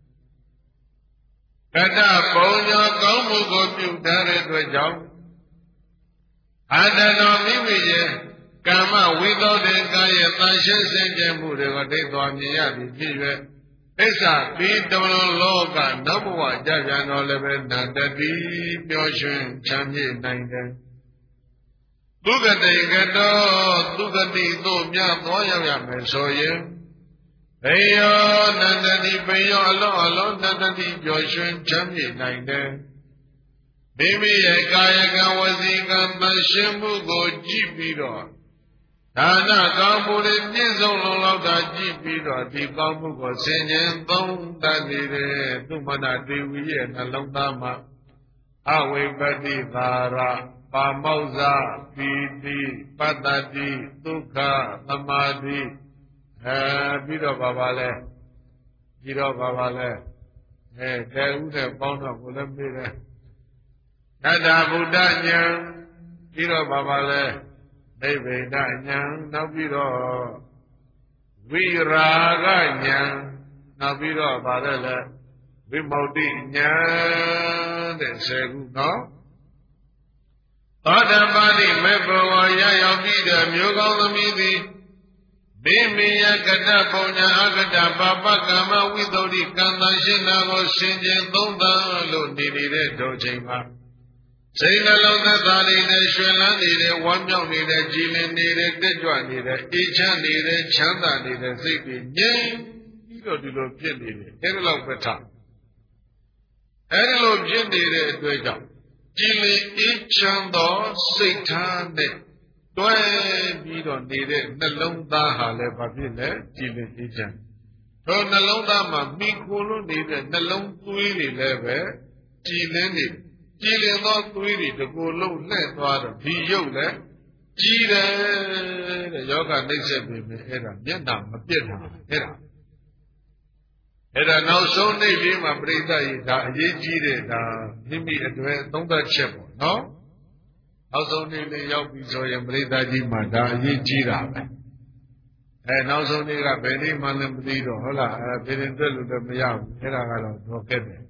ကတ္တပုံညာကောင်းမှုကိုပြုထားတဲ့အတွက်ကြောင့်အတ္တတော်မိမိရဲ့ကာမဝိသောတေကာရဲ့တန်ရှင်းစင်ကြယ်မှုတွေကိုဒိဋ္ဌောမြင်ရပြီးဖြစ်၍သစ္စာပြီးတမလွန်လောကနောက်ဘဝကြပြန်တော်လည်းပဲနန္တတိပျော်ရွှင်ချမ်းမြေ့နိုင်တယ်သုဂတိကတောသုဂတိသို့မြတ်သွားရောက်ရမယ်ဆိုရင်ဘေယောနန္တတိဘေယောအလုံးနန္တတိပျော်ရွှင်ချမ်းမြေ့နိုင်တယ်မိမိရဲ့ကာယကံဝစီကံသန့်ရှင်းမှုကိုကြည့်ပြီးတော့ဒါနကောင်းမှုတွေပြည့်စုံလုံလောက်တာကြည့်ပြီးတော့ဒီကောင်းမှုကိုဆင်ခြင်သုံးသပ်နေတဲ့သုမနာဒေဝီရဲ့နှလုံးသားမှာအဝိပတိသာရပါမောဇ္ဇပီတိပတ္တတိဒုက္ခသမာဓိပြီးတော့ဘာလဲပြီးတော့ဘာလဲတဲဥနဲ့ပေါင်းတော့ကိုလည်းမေးတယ်တတ္တဗုဒ္ဓဉာဏ်ပြီးတော့ဘာလဲနိဗ္ဗိဒဉာဏ်နောက်ပြီးတော့ဝိရာဂဉာဏ်နောက်ပြီးတော့ဗါတယ်လေဝိမု ക്തി ဉာဏ်တဲ့10ခုနော်သောတပတိမေဘောရရောက်ပြီးတဲ့မျိုးကောင်းသမီးသည်မိမိယကတ္တပုံညာအကတ္တပါပကမ္မဝိသုဒ္ဓိကံတန်ရှင်းတာကိုဆင်ခြင်သုံးသပ်လို့နေတဲ့တို့ချိန်မှာစိတ်နှလုံးသက်သာနေတဲ့ရွှင်လန်းနေတဲ့ဝမ်းမြောက်နေတဲ့ကြည်လင်နေတဲ့တက်ကြွနေတဲ့အေးချမ်းနေတဲ့ချမ်းသာနေတဲ့စိတ်တွေငြိမ်ပြီးတော့ဒီလိုဖြစ်နေတယ်အဲဒီလောက်ပဲထားအဲဒီလိုဖြစ်နေတဲ့အတွက်ကြောင့်ကြည်လင်အေးချမ်းသောစိတ်ထားနဲ့တွဲပြီးတော့နေတဲ့နှလုံးသားဟာလည်းဘာဖြစ်လဲကြည်လင်အေးချမ်းတော့နှလုံးသားမှာမိခိုလို့နေတဲ့နှလုံးသွေးတွေလည်းပဲကြည်လင်နေကြည်လင်သောသွေးတွေတကူလုံးလှဲ့သွားတော့ဒီရုပ်လည်းကြည်တယ်တဲ့ယောဂနှိမ့်ဆက်ပြီမယ်အဲ့ဒါမျက်နှာမပြတ်တာအဲ့ဒါနောက်ဆုံးနေ့လေးမှာပြိဿရေဒါအရေးကြီးတဲ့ဒါမိမိအတွေ့သုံးသပ်ချက်ပေါ့နော်နောက်ဆုံးနေ့လေးရောက်ပြီဆိုရင်ပြိဿကြီးမှာဒါအရေးကြီးတာပဲနောက်ဆုံးနေ့ကဘယ်နေ့မှလည်းမသိတော့ဟုတ်လားဘယ်ရင်တွေ့လို့လည်းမရဘူးအဲ့ဒါကတော့တော့ခဲ့တယ်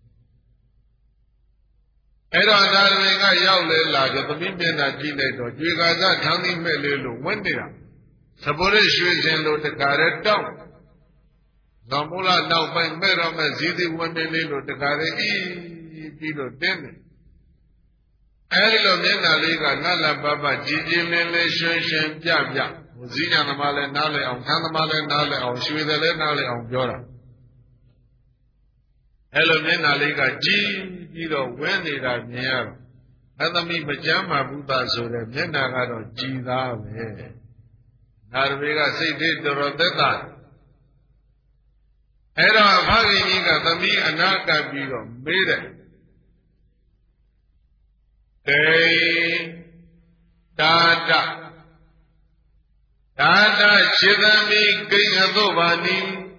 အဲ့တော့ဒါတွေကရောက်လေလာကြသမီးမျက်နှာကြည့်လိုက်တော့ကြွေကာသထမ်းသိမဲ့လေးလို့ဝင်နေတာသဘောရရွှေစင်လို့တကားရဲတောက်ဇောမူလနောက်ပိုင်းမဲ့တော့မဲ့ဇီတိဝင်နေလေးလို့တကားရဲအီးပြီးတော့တင်းတယ်အဲ့ဒီလိုမျက်နှာလေးကနတ်လပပကြည်ကြည်လင်းလင်းရွှင်ရွှင်ပြပြဇီးညာသမားလည်းနားလည်အောင်သံသမားလည်းနားလည်အောင်ရွှေတယ်လည်းနားလည်အောင်ပြောတာအဲ့လိုမျက်နှာလေးကကြည်ပြီးတော့ဝဲနေတာမြင်ရတော့အသမီမကြမ်းပါဘူးသားဆိုတဲ့မျက်နှာကတော့ကြည်သားပဲနာရမေကစိတ်သေးတော်သက်သာအဲ့တော့အဖခင်ကြီးကသမီးအနာကပ်ပြီးတော့မေးတယ်တေတာတခြေသမီးကိဉ္အသုဘာနိ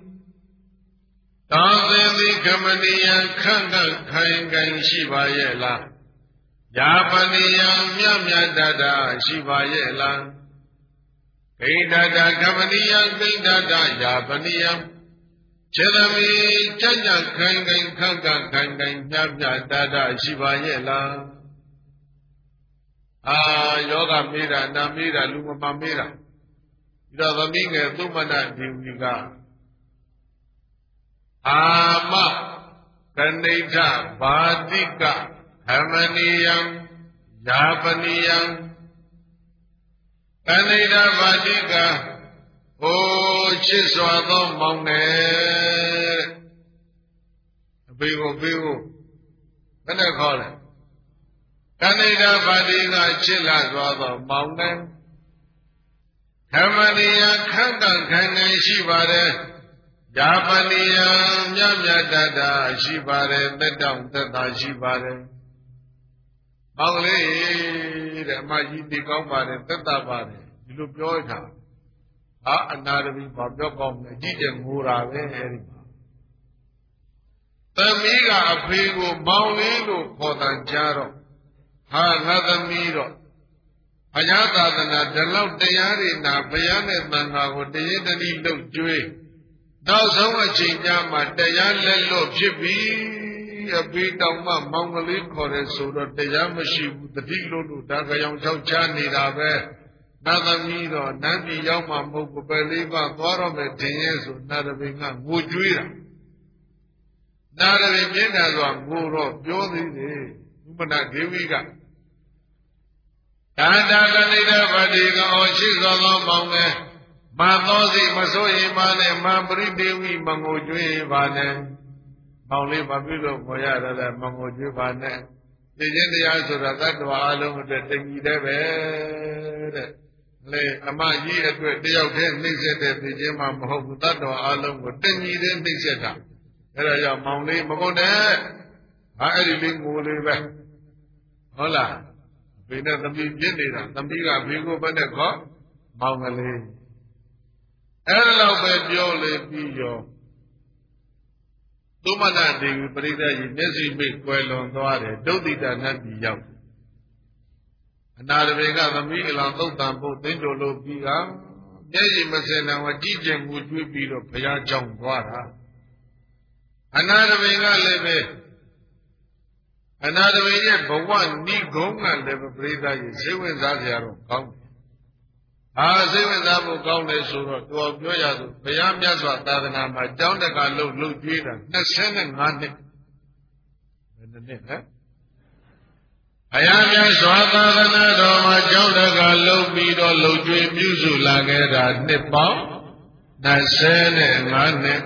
တောင်းသင်သည်ကမဏိယံခန့်ခန့်ခိုင်ခိုင်ရှိပါရဲ့လားယာပနိယံမြတ်မြတ်တတရှိပါရဲ့လားဂိဋ္ဌတကမဏိယံဂိဋ္ဌတယာပနိယံခြေသမီးကြကြခိုင်ခိုင်ခန့်ခန့်ခိုင်ခိုင်မြတ်မြတ်တတရှိပါရဲ့လားယောဂမေးတာနာမေးတာလူမမေးတာပြီးတော့သမီးငယ်သုမနဒေဝီကအာမကဏိဋ္ဌဘာတိကဟမနိယံယာပနိယံကဏိဋ္ဌဘာတိကဟိုချစ်စွာသောမောင်နဲ့အဖေကိုဘယ်နဲ့ခေါ်လဲကဏိဋ္ဌဘာတိကချစ်လာစွာသောမောင်နဲ့ဟမနိယံခန့်ခန့်ခိုင်ခိုင်ရှိပါတယ်ယာပနိယံမြတ်မြတ်တတရှိပါတယ်သက်တောင့်သက်သာရှိပါတယ်။မောင်လေးတဲ့အမကြီးဒီကောင်းပါတယ်သက်သာပါတယ်ဒီလိုပြောတာအနာရမီဘာပြောကောင်းလဲအကြည့်တဲ့ငိုတာပဲအဲဒီမှာသမီးကအဖေကိုမောင်လေးလို့ခေါ်တာကြားတော့ငါသမီးတော့အညာသာသနာဒီလောက်တရားတွေနာဘုရားနဲ့သံဃာကိုတရေတတိလှုပ်ကြွေးနောက်ဆုံးအချိန်ကြမှာတရားလက်လွတ်ဖြစ်ပြီအဘိတောင်မှမောင်ကလေးခေါ်တယ်ဆိုတော့တရားမရှိဘူးတတိလို့ဒါကြောင်ချောက်ချနေတာပဲနာသမီးတော့နန်းပြည်ရောက်မှမဟုတ်ဘူးပဲလေးပါသွားတော့မယ်တင်ရဲ့ဆိုနာရဘိကငိုကြွေးတာနာရဘိပြင်းတာဆိုငိုတော့ပြောသေးတယ်ဥပနာဒေဝီကဒါတာကနေတဲ့ဗတိကောရှိသောမောင်ငယ်မသောစိမဆိုရင်မနဲ့မပရိဒေဝီမငိုကြွေးပါနဲ့မောင်လေးမပြုလို့ငိုရတော့မငိုကြွေးပါနဲ့သိခြင်းတရားဆိုတာသတ္တဝါအလုံးအတွက်တညီတဲ့ပဲတဲ့လေအမကြီးအတွက်တယောက်တည်းနှိမ့်ဆက်တဲ့သိခြင်းမှမဟုတ်ဘူးသတ္တဝါအလုံးကိုတညီတဲ့နှိမ့်ဆက်တာအဲဒါကြောင့်မောင်လေးမကုန်နဲ့ဟာအဲ့ဒီလေးငိုလေးပဲဟုတ်လားဘေးနဲ့သမီးပြစ်နေတာသမီးကဘေးကိုဘက်နဲ့ခေါ်မောင်ကလေးအဲ့ဒါတော့ပဲပြောလေပြီးရောသုမနာဒေဝီပရိသတ်ကြီးမျက်စိမိတ်ကွယ်လွန်သွားတယ်ဒုတိတနတ်ပြည်ရောက်အနာရဘေကသမီးအလောင်းသုတ်တံဖို့သင်္ကြန်လို့ပြီးကမျက်ရည်မစင်တော့ကြည်ကျင်မှုကျွေးပြီးတော့ဘုရားကြောင့်သွားတာအနာရဘေကလည်းပဲအနာတမေရဲ့ဘဝနိဂုံးကလည်းပရိသတ်ကြီးစိတ်ဝင်စားကြရတော့ကောင်းတယ်။ဟာစိတ်ဝင်စားဖို့ကောင်းတယ်ဆိုတော့တော်ပြောရသူဘုရားမြတ်စွာသာသနာမှာကျောင်းတက္ကလှုပ်ကြွေးတာ25နှစ်ဘယ်နှစ်ဟဲ့ဘုရားမြတ်စွာသာသနာတော်မှာကျောင်းတက္ကလှုပ်ပြီးတော့လှုပ်ကြွေးပြုစုလာခဲ့တာနှစ်ပေါင်း25နှစ်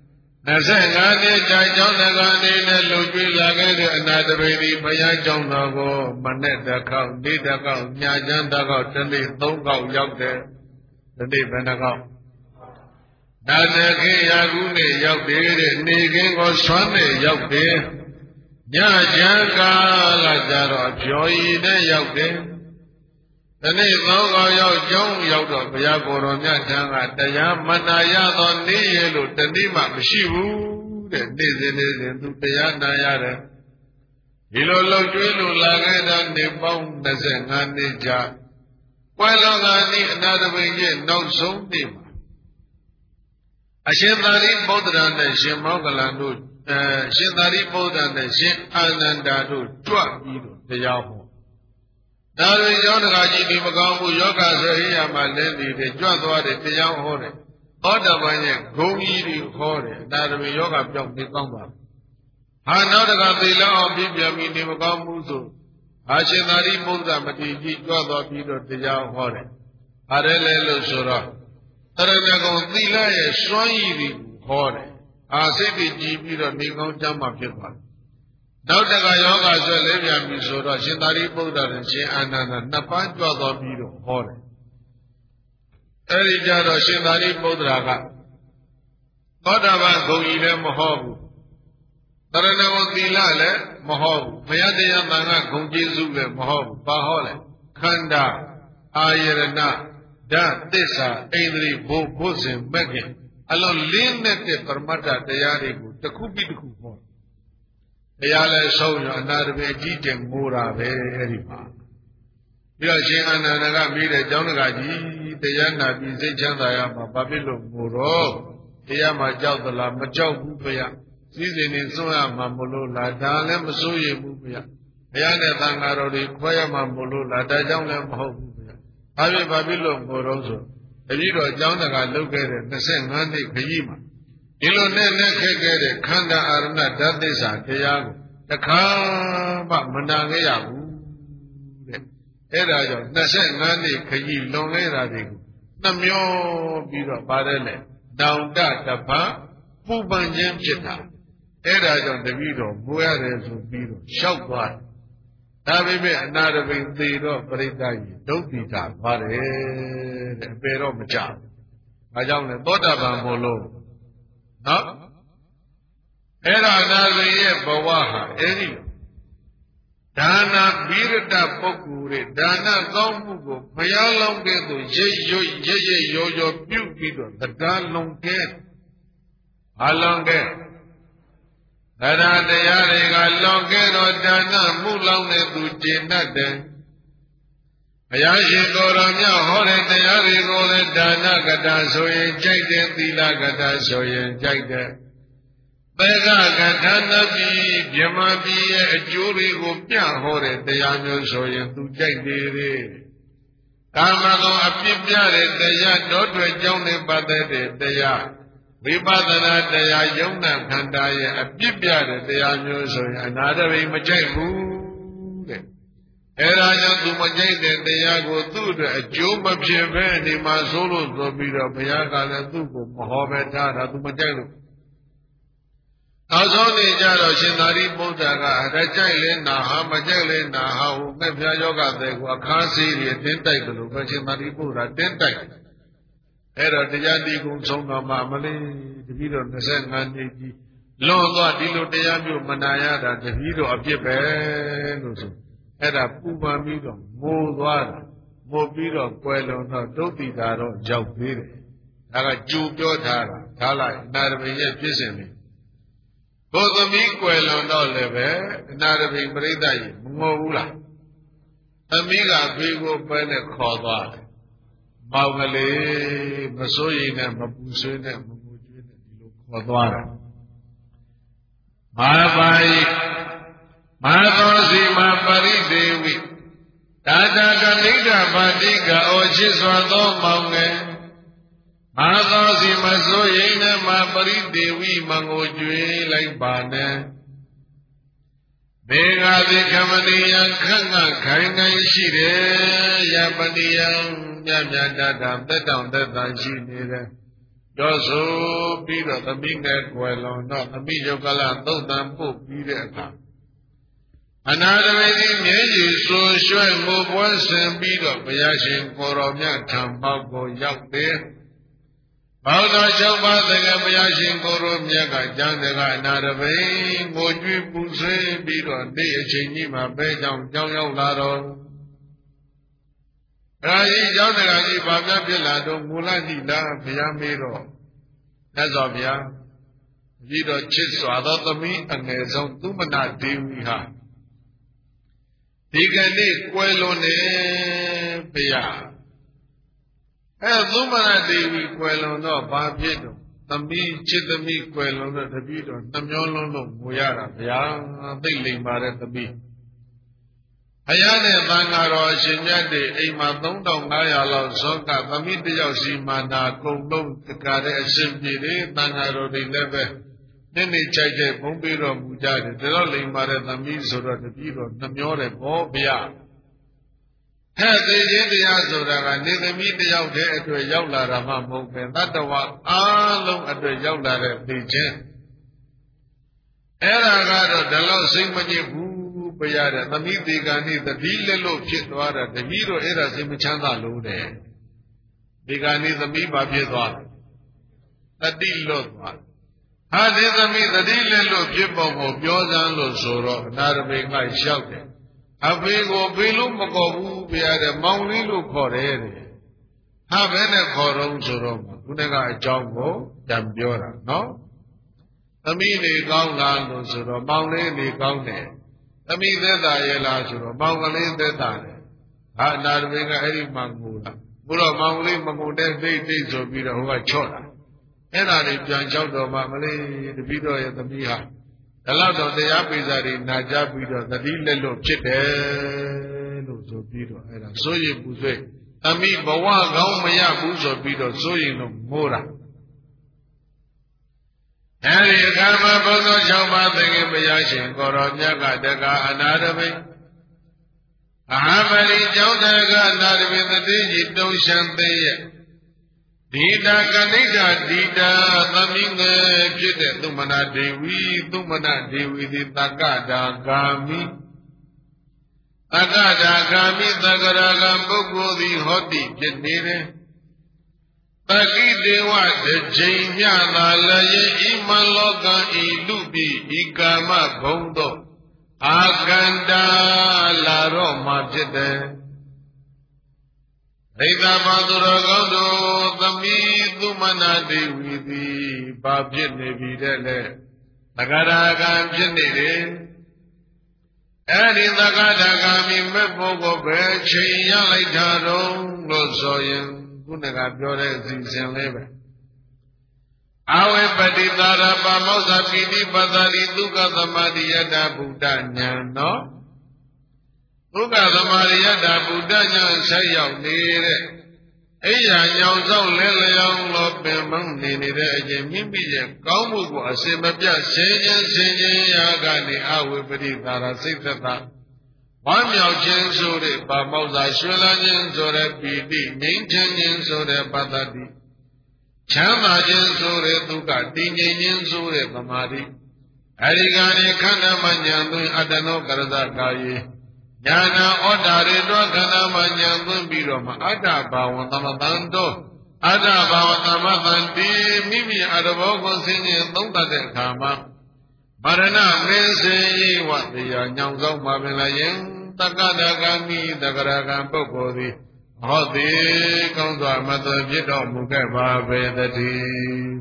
25နှစ်ကြာကျောင်းတက္ကအနေနဲ့လှုပ်ကြွေးလာခဲ့တဲ့အနာတပိတိဘုရားကျောင်းတော်ကိုမနဲ့တစ်ခေါက်နေ့တစ်ခေါက်ညချမ်းတစ်ခေါက်တစ်နေ့3ခေါက်ရောက်တယ်ဒီနေ့ဘယ်နှခေါက်ဒါနခေရာခုနဲ့ရောက်တယ်တဲ့နေခင်းကိုဆွမ်းနဲ့ရောက်တယ်ညချမ်းကာလကြတော့အကျော်ရည်နဲ့ရောက်တယ်ဒီနေ့3ခေါက်ရောက်ကျောင်းရောက်တော့ဘုရားကိုယ်တော်မြတ်ထံကတရားမနာရသောနေ့ရလို့တနေ့မှမရှိဘူးတဲ့နေ့စဉ်သူတရားနာရတယ်ဒီလိုလှုပ်ကြွေးလို့လာခဲ့တာနှစ်ပေါင်း25နှစ်ကြာကွယ်လွန်ကာနီးအနာတပိရဲ့နောက်ဆုံးနေ့မှာအရှင်သာရိပုတ္တရာနဲ့ရှင်မောဂလန်တို့ရှင်သာရိပုတ္တရာနဲ့ရှင်အာနန္ဒာတို့ကြွပြီးတော့တရားဟောဒါတွေကျောင်းတကာကြီးဒီမကောင်းဘူးယောဂဆိုရိယာမှာလဲနေတဲ့ကြွသွားတဲ့တရားဟောတယ်သောတပန်ရဲ့ဂုံကြီးတွေဟောတယ်ဒါတွေယောဂပြောင်းပြီးကောင်းပါဟာနောက်တကသေလောက်အောင်ပြပြန်ပြီးဒီမကောင်းဘူးဆိုအာရှင်သာရိပုတ္တရာမတိကြီးကြွသွားပြီးတော့တရားဟောတယ်ဟာရဲလဲလို့ဆိုတော့တရဏဂုံသီလရဲ့စွမ်းရည်တွေကိုဟောတယ်အာစိတ်ကြီးကြည်ပြီးတော့နေကောင်းချမ်းသာဖြစ်သွားတယ်နောက်တကယောဂဆွဲလဲပြန်ပြီဆိုတော့ရှင်သာရိပုတ္တရာနဲ့ရှင်အာနန္ဒာနှစ်ပန်းကြွသွားပြီးတော့ဟောတယ်အဲဒီကြတော့ရှင်သာရိပုတ္တရာကသောတာပန်ဂုံကြီးလည်းမဟောဘူးတရဏဂုံသီလလည်းမဟောဘူးဘုရားတရားမှန်ကဂုံကျေးဇူးလည်းမဟောဘူးဘာဟောလဲခန္ဓာအာယရဏဓာတ်သစ္စာအိန္ဒြေဘုဇဉ်မဂ္ဂင်အလုံး၄နဲ့တဲ့ပရမတ္ထတရားတွေကိုတစ်ခုပြီးတစ်ခုဟောတရားလဲဆုံးရအနာတပင်ကြီးတင်ငိုတာပဲအဲ့ဒီမှာပြီးတော့ရှင်အာနန္ဒာကမိတဲ့ကျောင်းတကာကြီးတရားနာပြီးစိတ်ချမ်းသာရမှာဘာဖြစ်လို့ငိုတော့တရားမှာကြောက်သလားမကြောက်ဘူးဗျာစည်းစိမ်နေစွန့်ရမှာမလို့လားဒါလည်းမစိုးရိမ်ဘူးဗျာဘုရားနဲ့သံဃာတော်တွေခွဲရမှာမလို့လားဒါကြောင့်လည်းမဟုတ်ဘူးဗျာဘာဖြစ်လို့ငိုတော့ဆိုတတိတော်ကျောင်းတကာလုပ်ခဲ့တဲ့25နှစ်ခရီးမှာဒီလိုနဲ့ခက်ခဲ့တဲ့ခန္ဓာအာရဏဓာတ်သစ္စာတရားကိုတခါမှမနာခဲ့ရဘူးတဲ့အဲ့ဒါကြောင့်25နှစ်ခရီးလွန်ခဲ့တာတွေကိုနှမျောပြီးတော့ပါတယ်လေတောင်တတပံပူပန်ခြင်းဖြစ်တာအဲ့ဒါကြောင့်တပည့်တော်ငိုရတယ်ဆိုပြီးတော့ရှောက်သွားတယ်ဒါပေမဲ့အနာတပိန်သေတော့ပရိသတ်ကြီးဒုက္ခိတာပါတယ်တဲ့အပေတော့မကြဘူးဒါကြောင့်လေသောတာပန်မို့လို့နော်အဲ့ဒါနာဇေရဲ့ဘဝဟာအဲ့ဒီဒါနာဘိရတပုဂ္ဂိုလ်ရဲ့ဒါနကောင်းမှုကိုဘုရားလောင်းတဲ့သူရိပ်ရောပြုပြီးတော့တရားလုံးကဲအလုံးကဲတရားတရားတွေကလောကဲတော့ဒါနမှုလောင်းတဲ့သူကျင့်တတ်တယ်ဘုရားရှင်ကိုယ်တော်မြတ်ဟောတဲ့တရားတွေကိုလည်းဒါနကတာဆိုရင်ကြိုက်တယ်သီလကတာဆိုရင်ကြိုက်တယ်သက္ကကထာနပြီမြမပြီရဲ့အကျိုးတွေကိုပြဟောတဲ့တရားမျိုးဆိုရင်သူကြိုက်တယ်လေကာမဂုဏ်အပြစ်ပြတဲ့တရားတောထွက်ကြောင်းနဲ့ပတ်သက်တဲ့တရားဝိပဿနာတရားယုံနာခန္ဓာရဲ့အပြစ်ပြတဲ့တရားမျိုးဆိုရင်အနာတပိမကြိုက်ဘူးတဲ့အဲဒါကြောင့်သူမကြိုက်တဲ့တရားကိုသူ့အတွက်အကျိုးမဖြစ်ဘဲဒီမှာဆိုလို့ဆိုပြီးတော့ဘုရားကလည်းသူ့ကိုမဟောပဲထားတာသူမကြိုက်လို့နောက်ဆုံးနေကြတော့ရှင်သာရိပုတ္တရာကကြိုက်လဲနာဟာမကြိုက်လဲနာဟာဟိုငှက်ဖျားယောဂတဲ့ကိုအခါစီးတွေတင်းတိုက်တယ်လို့ပဲရှင်သာရိပုတ္တရာတင်းတိုက်အဲ့တော့တရားဒီကုံဆုံးတော့မှမလေးတပည့်တော်25နှစ်ကြီးလွန်သွားဒီလိုတရားမျိုးမနာရတာတပည့်တော်အပြစ်ပဲလို့ဆိုအဲ့ဒါပူပန်ပြီးတော့ငိုသွားတာငိုပြီးတော့ကွယ်လွန်တော့ဒုတိတာတော့ရောက်သေးတယ်ဒါကကြိုပြောထားတာဒါလိုက်အနာရပင်ရဲ့ပြည့်စင်နေကိုယ်သမီးကွယ်လွန်တော့လည်းပဲအနာရပင်ပြိဿကြီးမငိုဘူးလားသမီးကဖေးကိုပဲနဲ့ခေါ်သွားတယ်မောင်ကလေးမစိုးရိမ်နဲ့မပူဆွေးနဲ့မငိုကြွေးနဲ့ဒီလိုခေါ်သွားတာမာပါယိမာသောစီမပရိဒေဝိတာတကလိကပါတိကဩချစ်စွာသောမောင်ငယ်မာသောစီမစိုးရိမ်နဲ့မပရိဒေဝိမငိုကြွေးလိုက်ပါနဲ့ဘေဃတိကမဏိယခန့်ခန့်ခိုင်ခိုင်ရှိတယ်ယပတိယမြတ်မြတ်တတ်တာသက်တောင်သက်သာရှိနေတယ်ပြောဆိုပြီးတော့သမီးငယ်ကွယ်လွန်တော့သမီးယုတ်ကလသုတ်တံပို့ပြီးတဲ့အခါအနာတဝိတိမြဲကြီးဆိုရွှဲငိုပွဲဆင်ပြီးတော့ဘုရားရှင်ကိုယ်တော်မြတ်ထံပေါက်ကိုရောက်တယ်ဘောဓ6ပါးတကယ်ဘုရားရှင်ကိုယ်တော်မြတ်ကကျမ်းတကအနာတဝိငိုကြွေးပူဆွေးပြီးတော့နေ့အချိန်ကြီးမှာပဲကြောင်းရောက်လာတော့ဒါကြီးကျောင်းတကာကြီးဘာပြဖြစ်လာတော့မူလတိလားဘုရားမေးတော့မြတ်စွာဘုရားပြီးတော့ချစ်စွာသောသမီးအငယ်ဆုံးသုမနာဒေဝီဟာဒီကနေ့ကွယ်လွန်နေဘုရားသုမနာဒေဝီကွယ်လွန်တော့ဘာဖြစ်တော့သမီးချစ်သမီးကွယ်လွန်တော့တပည့်တော်နှမျောလုံးလို့ငိုရတာဘုရားသိလိမ္မာတဲ့သမီးဘုရားနဲ့သံဃာတော်ရှင်မြတ်တွေအိမ်မှာ3500လောက်ဇောကသမီးတယောက်စီမာနာကုံလုံးတကားတဲ့အရှင်ပြေတယ်သံဃာတော်တွေလည်းပဲနေ့ကြိုက်တဲ့ဘုံပေးတော်မူကြတယ်ဒါတော့လိမ္မာတဲ့သမီးဆိုတော့တပည့်တော်နှမျောတယ်ဘောဗျာဟဲ့သိခြင်းတရားဆိုတာကနေသမီးတယောက်တည်းအတွက်ရောက်လာတာမှမဟုတ်ပဲတတ္တဝအားလုံးအတွက်ရောက်လာတဲ့သိခြင်းအဲ့ဒါကတော့ဒီလောက်စိတ်မညစ်ဘူးဘုရားတဲ့သမီးဒီကနေ့တတိလက်လို့ဖြစ်သွားတာတပည့်တော်အဲ့ဒါစိတ်မချမ်းသာလို့တဲ့ဒီကနေ့သမီးဘာဖြစ်သွားလဲတတိလွတ်သွားဟာဒီသမီးတတိလက်လို့ဖြစ်ပုံကိုပြောစမ်းလို့ဆိုတော့အနာရပိကလျှောက်တယ်အဖေကိုဖေလို့မခေါ်ဘူးဘုရားတဲ့မောင်လေးလို့ခေါ်တယ်တဲ့ဟာဘယ်နဲ့ခေါ်တော့ဆိုတော့ခုနကအကြောင်းကိုပြန်ပြောတာနော်သမီးနေကောင်းလားလို့ဆိုတော့မောင်လေးနေကောင်းတယ်သမီးသက်သာရဲ့လားဆိုတော့မောင်ကလေးသက်သာတယ်ဟာအနာရပိကအဲ့ဒီမှငိုတာဘုရားမောင်ကလေးမငိုတဲ့သိဆိုပြီးတော့ဟိုကချော့တာအဲ့ဒါတွေပြန်လျှောက်တော့မှမလေးတပည့်တော်ရဲ့သမီးဟာဒါတော့တရားပိစာတွေနာကြပြီးတော့သတိလက်လွတ်ဖြစ်တယ်လို့ဆိုပြီးတော့အဲ့ဒါစိုးရိမ်ပူဆွေးသမီးဘဝကောင်းမရဘူးဆိုပြီးတော့စိုးရိမ်လို့ငိုတာအဲဒီအခါမှာဘုသော6ပါးသခင်ဘုရားရှင်ကိုရောမြတ်ကတကအနာတပိအာမရိကျောင်းတကအနာတပိသတိကြီးတုံရှံသေးရဲ့ဒီတာကဏိတာဒီတာသမီးငယ်ဖြစ်တဲ့သုမနာဒေဝီသုမနာဒေဝီသည်တက္ကတာဂာမိတက္ကတာဂာမိသက္ကရာကံပုဂ္ဂိုလ်သည်ဟောတိဖြစ်နေတယ်တကိဒေဝတကြိမ်မြသာလည်းဤမလောကဤလူပိဤကာမဘုံသောအာကန္တာလာတော့မှဖြစ်တယ်ဒိဋ္ဌဘာသူတော်ကောင်းတို့သမီးသုမနာဒေဝီသည်ဘာဖြစ်နေပြီတဲ့လေသက္ကရာကံဖြစ်နေတယ်အဲဒီသက္ကတဂါမိမဲ့ပုဂ္ဂိုလ်ပဲချိန်ရလိုက်တာတော့လို့ဆိုရင်ခုနကပြောတဲ့အစီအစဉ်လေးပဲအဝိပတိသာရပမောဇ္ဇပိတိပတ္တိဒုက္ခသမารိယတဗုဒ္ဓဉာဏ်နော်ဒုက္ခသမารိယတဗုဒ္ဓဉာဏ်ဆက်ရောက်နေတဲ့အိယာညောင်ဆောင်လဲလျောင်းလို့ပင်မနေနေတဲ့အချိန်မိမိရဲ့ကောင်းမှုကိုအစင်မပြတ်ဆင်ခြင်းရာကနေအဝိပတိသာရစိတ်သက်သာဝမ်းမြောက်ခြင်းဆိုတဲ့ပါမောဇ္ဇရွှင်လန်းခြင်းဆိုတဲ့ပီတိငြိမ်းချမ်းခြင်းဆိုတဲ့ပတ္တိချမ်းသာခြင်းဆိုတဲ့ဒုက္ခတည်ငြိမ်ခြင်းဆိုတဲ့သမာဓိအဲဒီကနေခန္ဓာမဉဏ်သွင်းအတ္တနောကရဇကာယေညာနာဩတာရေတောခန္ဓာမဉဏ်သွင်းပြီးတော့မှအတ္တဘာဝသမတံတောအတ္တဘာဝသမတံတိမိမိအတ္တဘောကိုဆင်းရဲသုံးသပ်တဲ့အခါမှာမရဏမင်းစေယဝတရားညောင်ဆောင်ပါပင်လည်းယင်တက္ကတဂာမိတက္ကရာကံပုဂ္ဂိုလ်သည်ဟောတိကောင်းစွာမသွဖြစ်တော်မူခဲ့ပါပေတည်း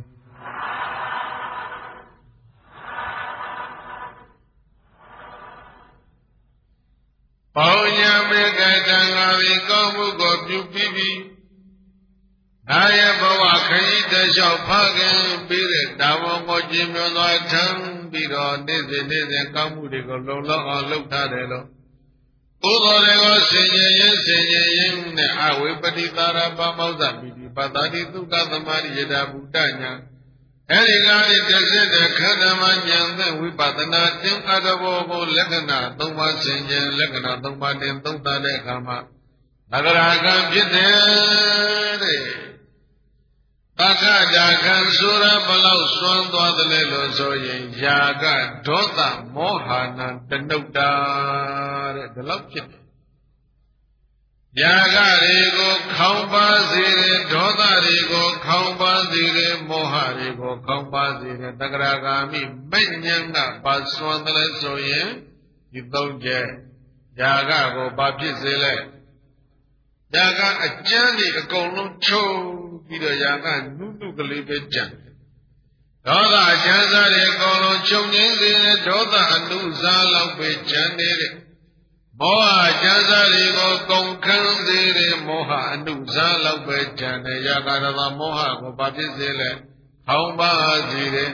ပေါညာမေကတံငါသည်ကောင်းမှုကိုပြုပြီးပြီငါရဲ့ဘဝခရီးတလျှောက်ဖခင်ပြီးတဲ့တာဝန်ကိုကျင့်မြတ်စွာထမ်းပြီးတော့နေ့စဉ်ကောင်းမှုတွေကိုလုံလောက်အောင်လုပ်ထားတယ်လို့သို့တော်လည်းဆင်ញင်ရင်နဲ့အဝိပတိသာရပမောဇ္ဇပိတိပတ္တိဒုက္ခသမารိယတဗုဒ္ဓဉာဏ်အဲဒီကနေတစ္ဆေတဲ့ခန္ဓာမဉာဏ်နဲ့ဝိပဿနာသင်္ခါရဘောကိုလက္ခဏာ၃ပါးဆင်ញင်လက္ခဏာ၃ပါးတင်သုံးသတဲ့အခါမှာသဂရာကံဖြစ်တယ်တဲ့သက္ကတာခံဆိုတာဘလောက်စွမ်းသွားတယ်လဲလို့ဆိုရင်ယာကဒေါသမောဟနာတဏုတ္တာတဲ့ဒီလောက်ဖြစ်တယ်ယာကတွေကိုခေါင်းပါစေတယ်ဒေါသတွေကိုခေါင်းပါစေတယ်မောဟတွေကိုခေါင်းပါစေတယ်သက္ကရာဂာမိမဲ့ဉဏ်ကပါစွမ်းတယ်လဲဆိုရင်ဒီသုံးချက်ယာကကိုဘာဖြစ်စေလဲယာကအကျမ်းတွေအကုန်လုံးချုပ်ပြီးတော့ယာကနုနုကလေးပဲကြံဒေါသအကျမ်းစားတွေအကုန်လုံးချုပ်ငြိမ်းစေတယ်ဒေါသအနုစားလောက်ပဲကြံနေတဲ့မောဟအကျမ်းစားတွေကိုကုန်ခန်းစေတယ်မောဟအနုစားလောက်ပဲကြံတယ်ယာကရတမောဟကိုဘာဖြစ်စေလဲခေါင်းပါစေတယ်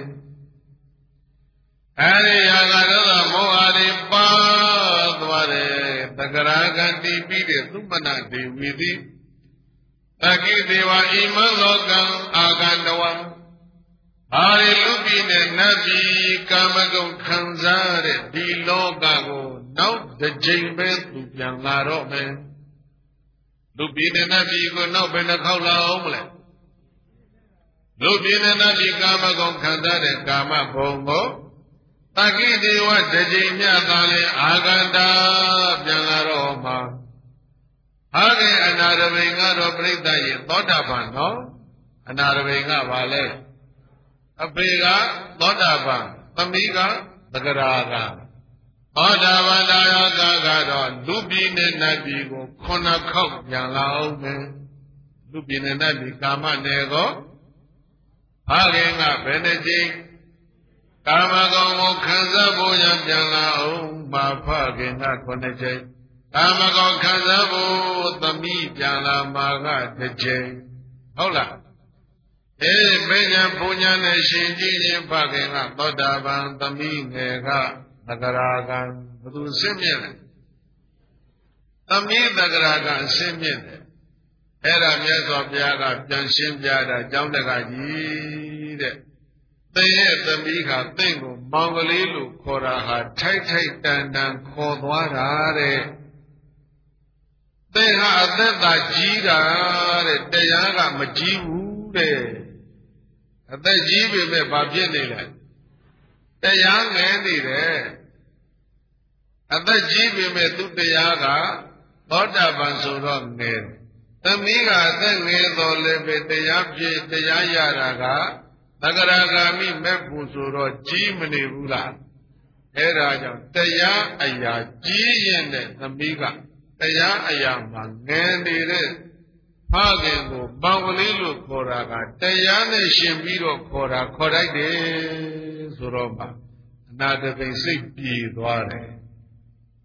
အဲဒီယာကရတမောဟတွေပါသွားတယ်သက္ကရာကံတည်ပြီးတဲ့သုမနာဒေဝီသည်တကိဒေဝဣမံလောကံအာကန္တဝံအာရိလူပိနဲ့နတ်ပြည်ကာမဂုဏ်ခံစားတဲ့ဒီလောကကိုနောက်တစ်ကြိမ်ပဲသူပြန်လာတော့မယ်လူပြည်နဲ့နတ်ပြည်ကိုနောက်ဘယ်နှခေါက်လာအောင်မလဲလူပြည်နဲ့နတ်ပြည်ကာမဂုဏ်ခံစားတဲ့ကာမဘုံကိုတကိဒေဝတစ်ကြိမ်မြတ်သာလေအာကန္တာပြန်လာတော့မှာဟာကေအနာရဝိငါတော့ပြိဿရဲ့သောတာပန်နော်အနာရဝိငါပါလေအပေကသောတာပန်သမီးကသကရာကသောတာပန်တရားကတော့လူပြည်နဲ့နတ်ပြည်ကိုခုနှစ်ခေါက်ပြန်လာအောင်မယ်လူပြည်နဲ့နတ်ပြည်ကာမနယ်ကိုဟာကေကဘယ်နှကြိမ်ကာမဂုဏ်ကိုခံစားဖို့ရပြန်လာအောင်မှာဖခင်ကခုနှစ်ကြိမ်ကာမဂုဏ်ခံစားဖို့သမီးပြန်လာမှာကတစ်ကြိမ်ဟုတ်လားပညာပူညာနဲ့ရှင်ကြည်ရင်ဖခင်ကသောတာပန်သမီးငယ်ကသက္ကရာကံဘယ်သူဆင့်မြင့်လဲသမီးသက္ကရာကံဆင့်မြင့်တယ်အဲ့ဒါမြတ်စွာဘုရားကပြန်ရှင်းပြတာကျောင်းတက္ကကြီးတဲ့သင်ရဲ့သမီးဟာသင်ကိုမောင်ကလေးလို့ခေါ်တာဟာထိုက်ထိုက်တန်တန်ခေါ်သွားတာတဲ့သင်ဟာအသက်သာကြီးတာတဲ့တရားကမကြီးဘူးတဲ့အသက်ကြီးပေမဲ့ဘာဖြစ်နေလဲတရားငယ်နေတယ်အသက်ကြီးပေမဲ့သူတရားကသောတာပန်ဆိုတော့ငယ်သမီးကအသက်ငယ်တော်လည်းပဲတရားပြည့်တရားရတာကသက္ကရာဂာမိမဲ့ပူဆိုတော့ကြီးမနေဘူးလားအဲဒါကြောင့်တရားအရာကြီးရင်တဲ့သမီးကတရားအရာမှာငယ်နေတဲ့ဖခင်ကိုပေါင်ကလေးလို့ခေါ်တာကတရားနဲ့ရှင်ပြီးတော့ခေါ်တာခေါ်လိုက်တယ်ဆိုတော့မှအနာတပိစိတ်ပြေသွားတယ်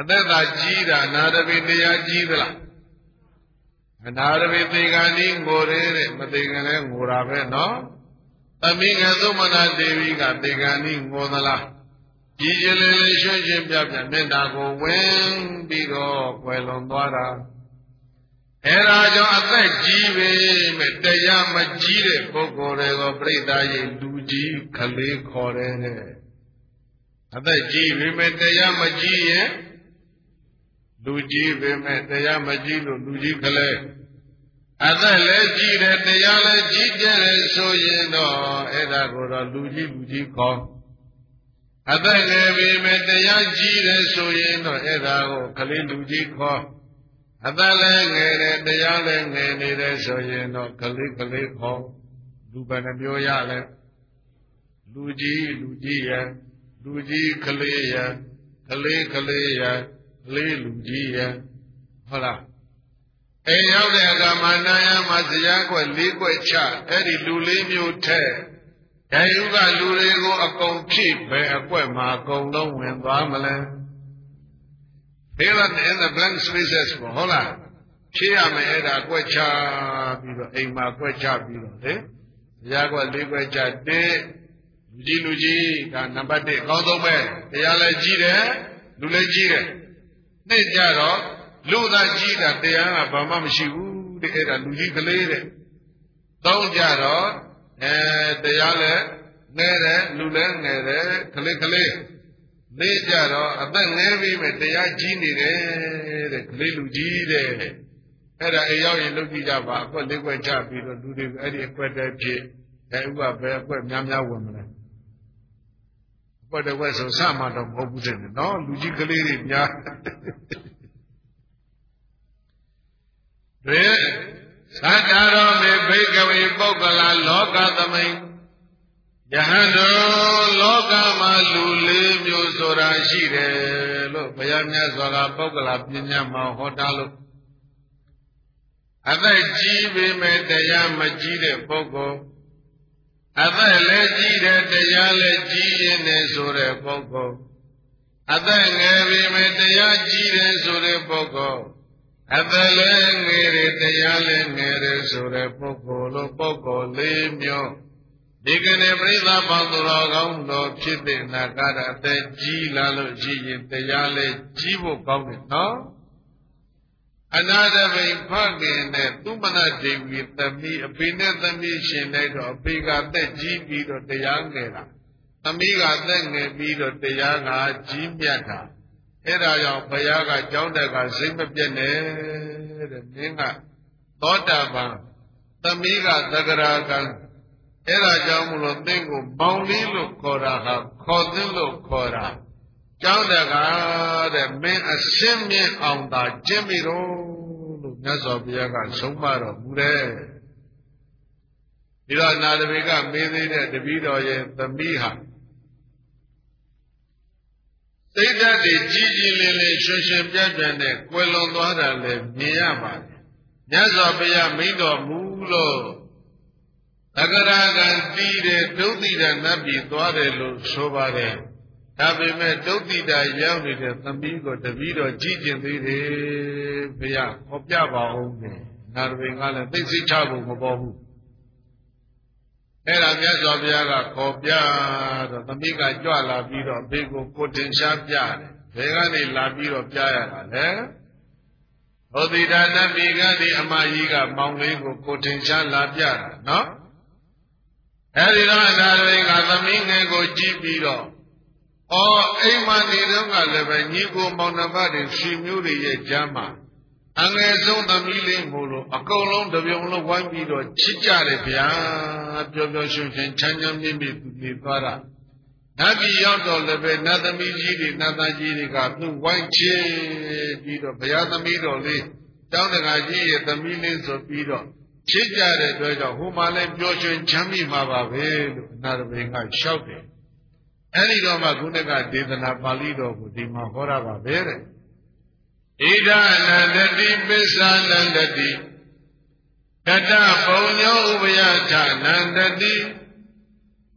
သက်သာကြီးတာနာရဝိတရားကြီးသလားအနာရဝိသေကံဒီငိုရဲတဲ့မသေကံလည်းငိုတာပဲနော်သမီးငယ်သုံးမနာဒေဝီကသေကံဒီငိုသလားကြီးကြီးလေးလေးရွှင်ရွှင်ပြပြမေတ္တာကိုဝင်ပြီးတော့ကွယ်လွန်သွားတာအဲ့ဒါကြောင့်အသက်ကြီးပဲမဲ့တရားမကြီးတဲ့ပုဂ္ဂိုလ်တွေကိုပြိဿရဲ့လူကြီးခလေးခေါ်တယ်တဲ့အသက်ကြီးပဲမဲ့တရားမကြီးရဲ့လူကြီးပဲမဲ့တရားမကြီးလို့လူကြီးခလေးအသက်လည်းကြီးတယ်တရားလည်းကြီးကြတယ်ဆိုရင်တော့အဲ့ဒါကိုတော့လူကြီးခေါ်အသက်ငယ်ပြီမဲ့တရားကြီးတယ်ဆိုရင်တော့အဲ့ဒါကိုခလေးလူကြီးခေါ်အသက်လည်းငယ်တယ်တရားလည်းငယ်နေတယ်ဆိုရင်တော့ခလေးခေါ်လူဘယ်နှမျိုးရလဲလူကြီးရဲ့လူကြီးခလေးရဲ့ခလေးရဲ့ခလေးလူကြီးရဲ့ဟုတ်လားအိမ်ရောက်တဲ့အခါမှာနာယမှာဇရာကွက်၄ကွက်ချအဲ့ဒီလူ၄မျိုးထဲဓာယုကလူတွေကိုအကုန်ဖြည့်ပဲအကွက်မှာအကုန်လုံးဝင်သွားမလဲFill in the blank spaces ဟုတ်လားဖြည့်ရမယ်အဲ့ဒါကွက်ချပြီးတော့အိမ်မှာကွက်ချပြီးတော့လေဇရာကွက်၄ကွက်ချတဲ့လူကြီးကနံပါတ်1အကောင်းဆုံးပဲတရားလည်းကြီးတယ်လူလည်းကြီးတယ်နှစ်ကြတော့လူသားကြီးတာတရားကဘာမှမရှိဘူးတဲ့အဲ့ဒါလူကြီးကလေးတဲ့သုံးကြတော့တရားလည်းငယ်တယ်လူလည်းငယ်တယ်ကလေးလေးကြတော့အသက်ငယ်ပြီးမဲ့တရားကြီးနေတယ်တဲ့ကလေးလူကြီးတဲ့အဲ့ဒါအိမ်ရောက်ရင်လုပ်ကြည့်ကြပါအကွက်၄ကွက်ချပြီးတော့လူတွေအဲ့ဒီအကွက်တည်းဖြစ်ဥပဘယ်အကွက်များဝင်မလဲအကွက်တစ်ကွက်ဆိုစမှတော့မဟုတ်ဘူးတဲ့နော်လူကြီးကလေးတွေများတွေသတ္တရောမေဘိကဝေပုဂ္ဂလာလောကသမိန်ယဟန်တို့လောကမှာလူ၄မျိုးဆိုတာရှိတယ်လို့ဘုရားမြတ်စွာကပုဂ္ဂလာပညာမှာဟောတာလို့အသက်ကြီးပေမဲ့တရားမကြီးတဲ့ပုဂ္ဂိုလ်အသက်လည်းကြီးတယ်တရားလည်းကြီးရင်လည်းဆိုတဲ့ပုဂ္ဂိုလ်အသက်ငယ်ပေမဲ့တရားကြီးတယ်ဆိုတဲ့ပုဂ္ဂိုလ်အသက်လည်းငယ်တယ်တရားလည်းငယ်တယ်ဆိုတဲ့ပုဂ္ဂိုလ်လို့ပုဂ္ဂိုလ်၄မျိုးဒီကနေ့ပြိဿပေါင်းသူတော်ကောင်းတော်ဖြစ်တဲ့နာဂရအသက်ကြီးလာလို့ရှိရင်တရားလည်းကြီးဖို့ကောင်းတယ်နော်အနာတပိဖခင်နဲ့သူမနာဒေဝီသမီးအဖေနဲ့သမီးရှင်လိုက်တော့အဖေကသက်ကြီးပြီးတော့တရားငယ်တာသမီးကသက်ငယ်ပြီးတော့တရားကကြီးမြတ်တာအဲ့ဒါကြောင့်ဘုရားကကြောင်းတက်ကစိတ်မပြတ်နဲ့တဲ့မင်းကသောတာပန်သမီးကသဂရာကံအဲ့ဒါကြောင့်မလို့သင်ကိုမောင်လေးလို့ခေါ်တာဟာခေါ်သင်လို့ခေါ်တာကြောင်းတက်ကတဲ့မင်းအရှင်းမြင့်အောင်သာကျင့်ပြီတော့လို့မြတ်စွာဘုရားကဆုံးမတော်မူတယ်ဒီတော့နာတပိကမေးသေးတဲ့တပည့်တော်ရဲ့သမီးဟာစိတ်ဓာတ်တွေကြီးကြီးလေးလေးရွှင်ရွှင်ပြတ်ပြတ်နဲ့ကွယ်လွန်သွားတာလည်းမြင်ရပါတယ်မြတ်စွာဘုရားမိန့်တော်မူလို့သဂရာကံတီးတဲ့ဒုတိယနတ်ပြည်သွားတယ်လို့ဆိုပါတယ်ဒါပေမဲ့ဒုတိယရောက်နေတဲ့သမီးကိုတပည့်တော်ကြည့်ကျင်သေးတယ်ဘုရားဟောပြပါဦးမယ်နာရဝိကလည်းသိစိတ်ချဖို့မပေါ်ဘူးအဲ့ဒါမြတ်စွာဘုရားကခေါ်ပြတော့သမီးကကြွလာပြီးတော့ဘေးကိုတင်ရှားပြတယ်ဘယ်ကနေလာပြီးတော့ပြရတာလဲဟောတိဒါနပိကနေအမကြီးကမောင်လေးကိုတင်ရှားလာပြတာနော်အဲ့ဒီတော့အနာရိကသမီးငယ်ကိုကြည့်ပြီးတော့အိမ်မနေတော့ကလည်းပဲညီကိုမောင်နှမတွေရှင်မျိုးတွေရဲ့ကြားမှာအငယ်ဆုံးသမီးလေးမို့လို့အကုန်လုံးတပြုံလုံးဝိုင်းပြီးတော့ချစ်ကြတယ်ဗျာပျော်ပျော်ရွှင်ရွှင်ချမ်းချမ်းမြေ့မြေ့သူနေသွားတာနတ်ပြည်ရောက်တော့လည်းပဲနတ်သမီးကြီးတွေနတ်သားကြီးတွေကသူ့ဝိုင်းချစ်ပြီးတော့ဘုရားသမီးတော်လေးကျောင်းတကာကြီးရဲ့သမီးလေးဆိုပြီးတော့ချစ်ကြတဲ့အတွက်ကြောင့်ဟိုမှာလည်းပျော်ရွှင်ချမ်းမြေ့မှာပါပဲလို့အနာရဘိကလျှောက်တယ်အဲ့ဒီတော့မှခုနကဒေသနာပါဠိတော်ကိုဒီမှာဟောရပါပဲတဲ့ဣဒအနန္တတိပစ္ဆာနန္တတိတတပုံညောဥပယထနန္တတိပ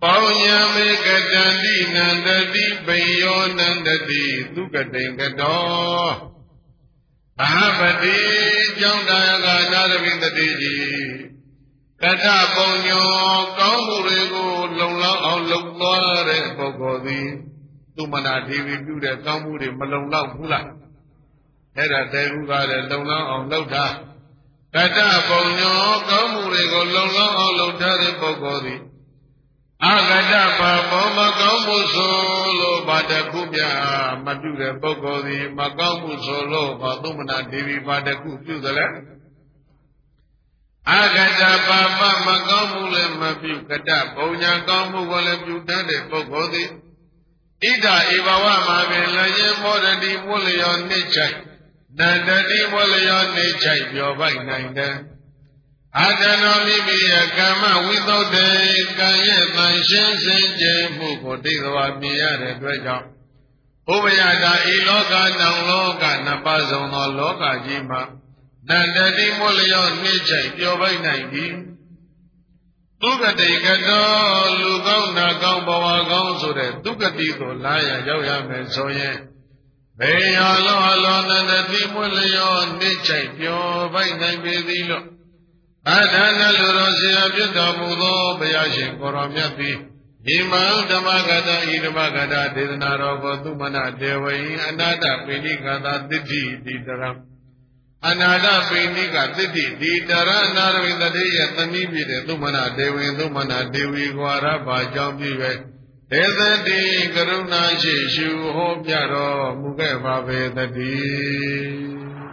ပေါညမေကတန္တိနန္တတိပိယောနန္တတိသူကတိကတောအဟပတိကြောင့်တာကနာရဝိတတိကြီးကတပုံညောကောင်းမှုတွေကိုလုံလောက်အောင်လုပ်သွားတဲ့ပုဂ္ဂိုလ်သည်သူမနာဒေဝီပြုတဲ့ကောင်းမှုတွေမလုံလောက်ဘူးလားအဲ့ဒါတေဟုကလည်းလုံလောက်အောင်လုပ်တာကတပုံညောကောင်းမှုတွေကိုလုံလောက်အောင်လုပ်ထားတဲ့ပုဂ္ဂိုလ်သည်အကတပါဘောမကောင်းမှုဆိုလို့ဘာတခုပြမပြုတဲ့ပုဂ္ဂိုလ်သည်မကောင်းမှုဆိုလို့ဘာသုမနာဒေဝီဘာတခုပြုသလဲအကတပါပမကောင်းမှုလည်းမပြုကတပုံညာကောင်းမှုကိုလည်းပြုတတ်တဲ့ပုဂ္ဂိုလ်သည်ဣဒ္ဓဧဘဝမှာပင်လည်းရင်မောရတိမွလျောနှိမ့်ချိုက်နန္တတိမွလျောနှိမ့်ချိုက်ပြောပိုက်နိုင်တယ်အာတနောမိမိရဲ့ကမ္မဝိသုဒ္ဓေကံရဲ့တန်ရှင်းစင်ကြယ်မှုကိုဒိဋ္ဌဝါမြင်ရတဲ့အတွက်ကြောင့်ဘုဗယတာဤလောကနောင်လောကနှစ်ပါးစုံသောလောကကြီးမှာနန္တတိမွလျောနှိမ့်ချိုက်ပြောပိုက်နိုင်သည်သူကတိကတောလူကောင်းနာကောင်းဘဝကောင်းဆိုတဲ့သူကတိကိုလာရရောက်ရမယ်ဆိုရင်ဘေယလောအလောနန္တတိမွလျောနှိမ့်ချိုက်ပြောပိုက်နိုင်ပေသည်လို့အထာဏလူတော်ဆရာပြတော်မူသောဘုရားရှင်ကိုရောမြတ်သည်ဒီမံဓမ္မဂတဤဓမ္မဂတဒေသနာတော်ကိုသူမနာတေဝိအနာတပိဏိကသာတိတိတိတရံအနာတပိဏိကတိတိတိတရနာရဝိတတိယသမီးပြည်တဲ့သူမနာတေဝိသူမနာတေဝီကွာရပါကြောင့်ပြီးပဲဒေသတိကရုဏာရှိရှုဟောပြတော်မူခဲ့ပါပေတည်း